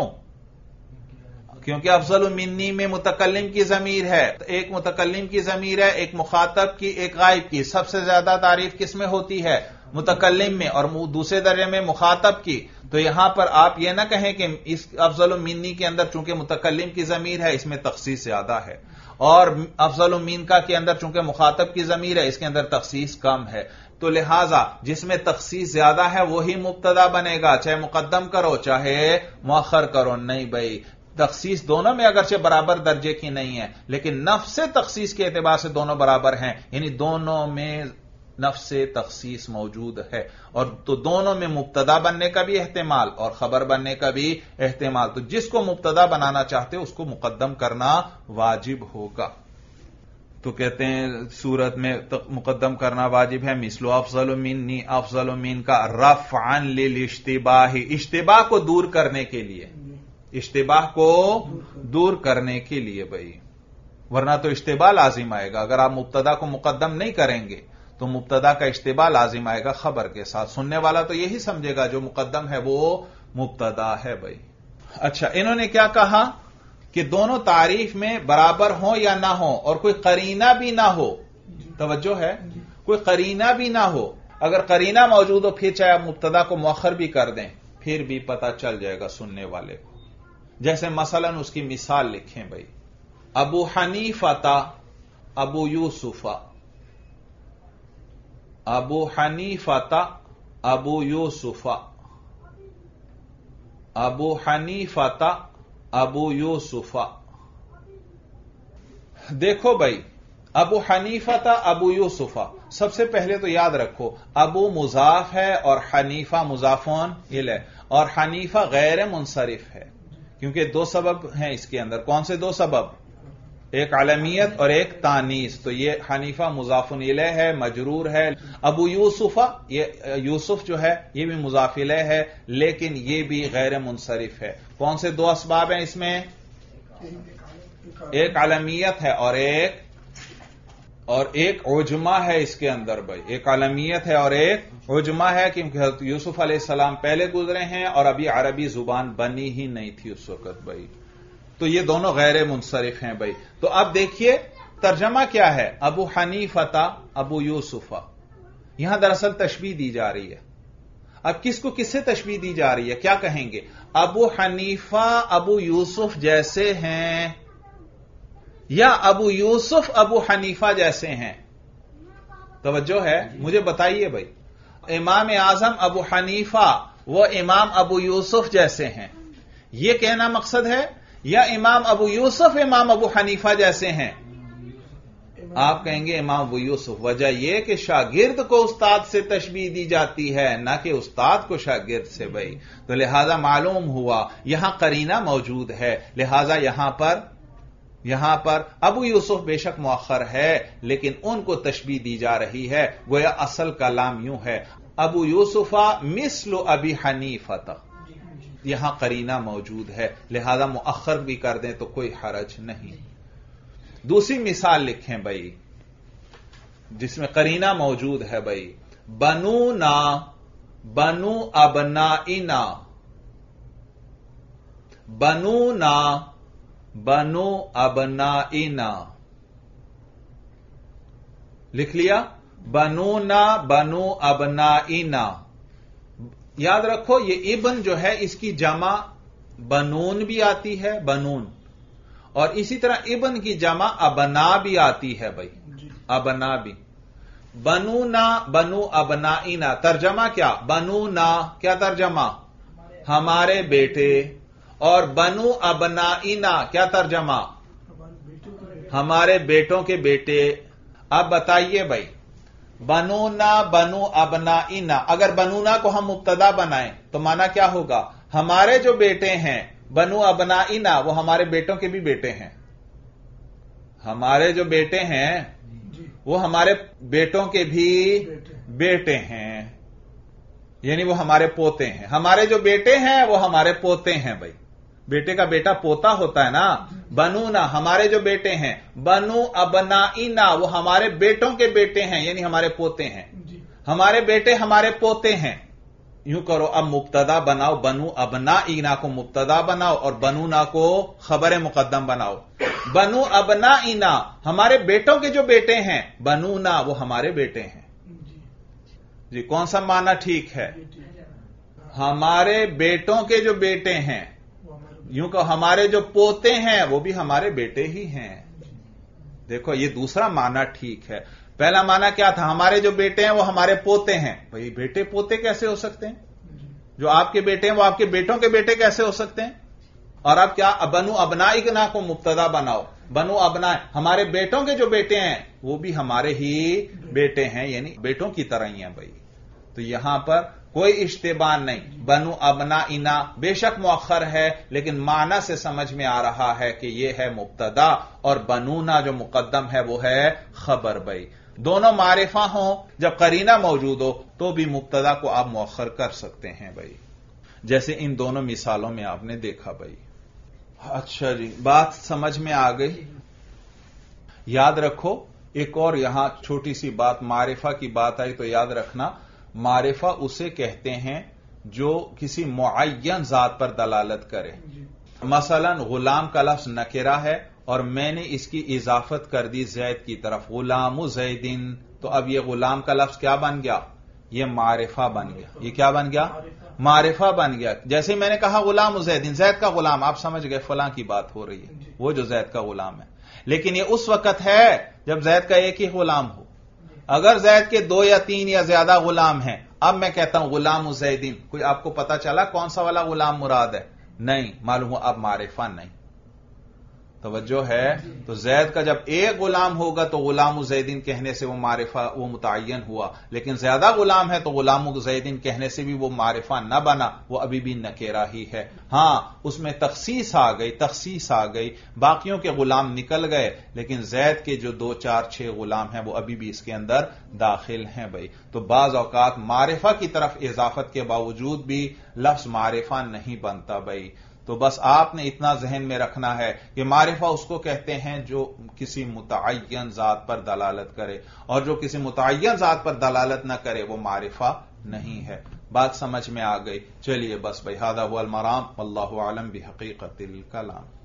کیونکہ افضل منی میں متکلم کی ضمیر ہے. ایک متکلم کی ضمیر ہے ایک مخاطب کی ایک غائب کی. سب سے زیادہ تعریف کس میں ہوتی ہے؟ متکلم میں. اور دوسرے درجے میں مخاطب کی. تو یہاں پر آپ یہ نہ کہیں کہ اس افضل منی کے اندر چونکہ متکلم کی ضمیر ہے اس میں تخصیص زیادہ ہے اور افضل من کا کے اندر چونکہ مخاطب کی ضمیر ہے اس کے اندر تخصیص کم ہے. تو لہذا جس میں تخصیص زیادہ ہے وہی مبتدا بنے گا چاہے مقدم کرو چاہے مؤخر کرو. نہیں بھائی तखसीस दोनों में अगरचे बराबर दर्जे की नहीं है, लेकिन नफ्स तखसीस के एतबार से दोनों बराबर हैं, यानी दोनों में नफ्स तखसीस मौजूद है। और तो दोनों में मुब्तदा बनने का भी एहतिमाल और खबर बनने का भी एहतिमाल। तो जिसको मुब्तदा बनाना चाहते हो उसको मुकद्दम करना वाजिब होगा। तो कहते हैं सूरत में तो मुकद्दम करना वाजिब है। मिसलो अफजल मिन्नी, अफजल मिन का रफ़अन लिल इश्तिबाह, इश्तिबाह को दूर करने के लिए, इश्तिबाह को दूर करने के लिए भाई, वरना तो इश्तिबाह लाजिम आएगा। अगर आप मुब्तदा को मुकद्दम नहीं करेंगे तो मुब्तदा का इश्तिबाह लाजिम आएगा खबर के साथ। सुनने वाला तो यही समझेगा जो मुकद्दम है वो मुब्तदा है भाई। अच्छा, इन्होंने क्या कहा कि दोनों तारीफ में बराबर हो या ना हो और कोई करीना भी ना हो। तवज्जो है, कोई करीना भी ना हो। अगर करीना मौजूद हो फिर चाहे आप मुब्तदा को मुअख्खर भी कर दें फिर भी पता चल जाएगा सुनने वाले को। जैसे मसलन उसकी मिसाल लिखें भाई, अबू हनीफता अबू यूसुफा, अबू हनीफता अबू यूसुफा, अबू हनीफता अबू यूसुफा। देखो भाई, अबू हनीफता अबू यूसुफा, सबसे पहले तो याद रखो अबू मुजाफ है और हनीफा मुजाफोन इले, और हनीफा गैर मुनसरिफ है क्योंकि दो सबब हैं इसके अंदर। कौन से दो सबब? एक अलमियत और एक तानीस। तो ये हनीफा मुजाफुन इले है, मजरूर है। अबू यूसुफा, ये यूसुफ जो है ये भी मुजाफ इले है लेकिन ये भी गैर मुनसरिफ है। कौन से दो असबाब हैं इसमें? एक अलमियत है और एक और एक उजमा है इसके अंदर भाई। एक अलमियत है और एक उजमा है क्योंकि यूसुफ अलैहिस्सलाम पहले गुजरे हैं और अभी अरबी जुबान बनी ही नहीं थी उस वक्त भाई। तो ये दोनों गैर मुनसरिफ हैं भाई। तो अब देखिए तर्जमा क्या है, अबू हनीफता अबू यूसुफा। यहां दरअसल तशबीह दी जा रही है। अब किसको किससे तशबीह दी जा रही है? क्या कहेंगे? अबू हनीफा अबू यूसुफ जैसे हैं या अबू यूसुफ अबू हनीफा जैसे हैं? तवज्जो है, मुझे बताइए भाई। इमाम आजम अबू हनीफा वो इमाम अबू यूसुफ जैसे हैं, यह कहना मकसद है, या इमाम अबू यूसुफ इमाम अबू हनीफा जैसे हैं? आप कहेंगे इमाम अबू यूसुफ। वजह यह कि शागिर्द को उस्ताद से तशबीह दी जाती है ना कि उस्ताद को शागिर्द से भाई। तो लिहाजा मालूम हुआ यहां करीना मौजूद है, लिहाजा यहां पर यहां पर अबू यूसुफ बेशक मुअख्खर है लेकिन उनको तशबीह दी जा रही है, गोया असल कलाम यूं है, अबू यूसुफा मिस्लु अबी हनीफता। यहां करीना मौजूद है, लिहाजा मुअख्खर भी कर दें तो कोई हरज नहीं। दूसरी मिसाल लिखें भाई जिसमें करीना मौजूद है भाई, बनू ना बनू अबनाइना, बनू ना बनू अबनाइना। लिख लिया, बनू ना बनू अबनाइना। याद रखो ये इब्न जो है इसकी जमा बनून भी आती है, बनून, और इसी तरह इब्न की जमा अबना भी आती है भाई, अबना भी। बनू ना बनू अबनाइना, तर्जमा क्या? बनू ना क्या तर्जमा? हमारे बेटे। और बनू अबनाइना क्या तर्जमा? हमारे बेटों के बेटे। अब बताइए भाई, बनूना बनू अबनाइना, अगर बनूना को हम मुब्तदा बनाएं तो माना क्या होगा? हमारे जो बेटे हैं बनू अबनाइना वो हमारे बेटों के भी बेटे हैं। हमारे जो बेटे हैं वो हमारे बेटों के भी बेटे हैं, यानी वो हमारे पोते हैं। हमारे जो बेटे हैं वो हमारे पोते हैं भाई। बेटे का बेटा पोता होता है ना। बनू ना हमारे जो बेटे हैं, बनू अबनाइना वो हमारे बेटों के बेटे हैं, यानी हमारे पोते हैं। हमारे बेटे हमारे पोते हैं। यूं करो, अब मुब्तदा बनाओ, बनू अबनाइना को मुब्तदा बनाओ और बनू ना को खबर मुकद्दम बनाओ। बनू अबनाइना हमारे बेटों के जो बेटे हैं, बनू ना वो हमारे बेटे हैं। जी, कौन सा माना ठीक है? हमारे बेटों के जो बेटे हैं, यूं कहो हमारे जो पोते हैं वो भी हमारे बेटे ही हैं। देखो ये दूसरा माना ठीक है। पहला माना क्या था? हमारे जो बेटे हैं वो हमारे पोते हैं। भाई बेटे पोते कैसे हो सकते हैं? जो आपके बेटे हैं वो आपके बेटों के बेटे कैसे हो सकते हैं? اور اب کیا بنو ابنائکنا کو مبتدا بناؤ، بنو ابنا ہمارے بیٹوں کے جو بیٹے ہیں وہ بھی ہمارے ہی بیٹے ہیں، یعنی بیٹوں کی طرح ہی ہیں بھائی. تو یہاں پر کوئی اشتباہ نہیں، بنو ابنائنا بے شک مؤخر ہے لیکن معنی سے سمجھ میں آ رہا ہے کہ یہ ہے مبتدا اور بنونا جو مقدم ہے وہ ہے خبر. بھائی دونوں معرفہ ہوں، جب قرینہ موجود ہو تو بھی مبتدا کو آپ مؤخر کر سکتے ہیں بھائی، جیسے ان دونوں مثالوں میں آپ نے دیکھا بھائی. اچھا جی، بات سمجھ میں آ گئی. یاد رکھو ایک اور یہاں چھوٹی سی بات، معرفہ کی بات آئی تو یاد رکھنا، معرفہ اسے کہتے ہیں جو کسی معین ذات پر دلالت کرے. مثلا غلام کا لفظ نکرہ ہے اور میں نے اس کی اضافت کر دی زید کی طرف، غلام زیدن، تو اب یہ غلام کا لفظ کیا بن گیا؟ یہ معرفہ بن گیا. یہ کیا بن گیا؟ معرفہ بن گیا. جیسے میں نے کہا غلام زیدن، زید کا غلام، آپ سمجھ گئے فلاں کی بات ہو رہی ہے، وہ جو زید کا غلام ہے. لیکن یہ اس وقت ہے جب زید کا ایک ہی غلام ہو. اگر زید کے دو یا تین یا زیادہ غلام ہیں، اب میں کہتا ہوں غلام زیدن، کوئی آپ کو پتا چلا کون سا والا غلام مراد ہے؟ نہیں معلوم ہو، اب معرفہ نہیں. توجہ ہے؟ تو زید کا جب ایک غلام ہوگا تو غلام زیدن کہنے سے وہ معرفہ وہ متعین ہوا، لیکن زیادہ غلام ہے تو غلام زیدن کہنے سے بھی وہ معرفہ نہ بنا، وہ ابھی بھی نکرہ ہی ہے. ہاں اس میں تخصیص آ گئی، تخصیص آ گئی، باقیوں کے غلام نکل گئے لیکن زید کے جو دو چار چھ غلام ہیں وہ ابھی بھی اس کے اندر داخل ہیں بھائی. تو بعض اوقات معرفہ کی طرف اضافت کے باوجود بھی لفظ معرفہ نہیں بنتا بھائی. تو بس آپ نے اتنا ذہن میں رکھنا ہے کہ معرفہ اس کو کہتے ہیں جو کسی متعین ذات پر دلالت کرے، اور جو کسی متعین ذات پر دلالت نہ کرے وہ معرفہ نہیں ہے. بات سمجھ میں آ گئی؟ چلیے بس بھائی، ھذا ھو المرام واللہ اعلم بحقیقت الکلام.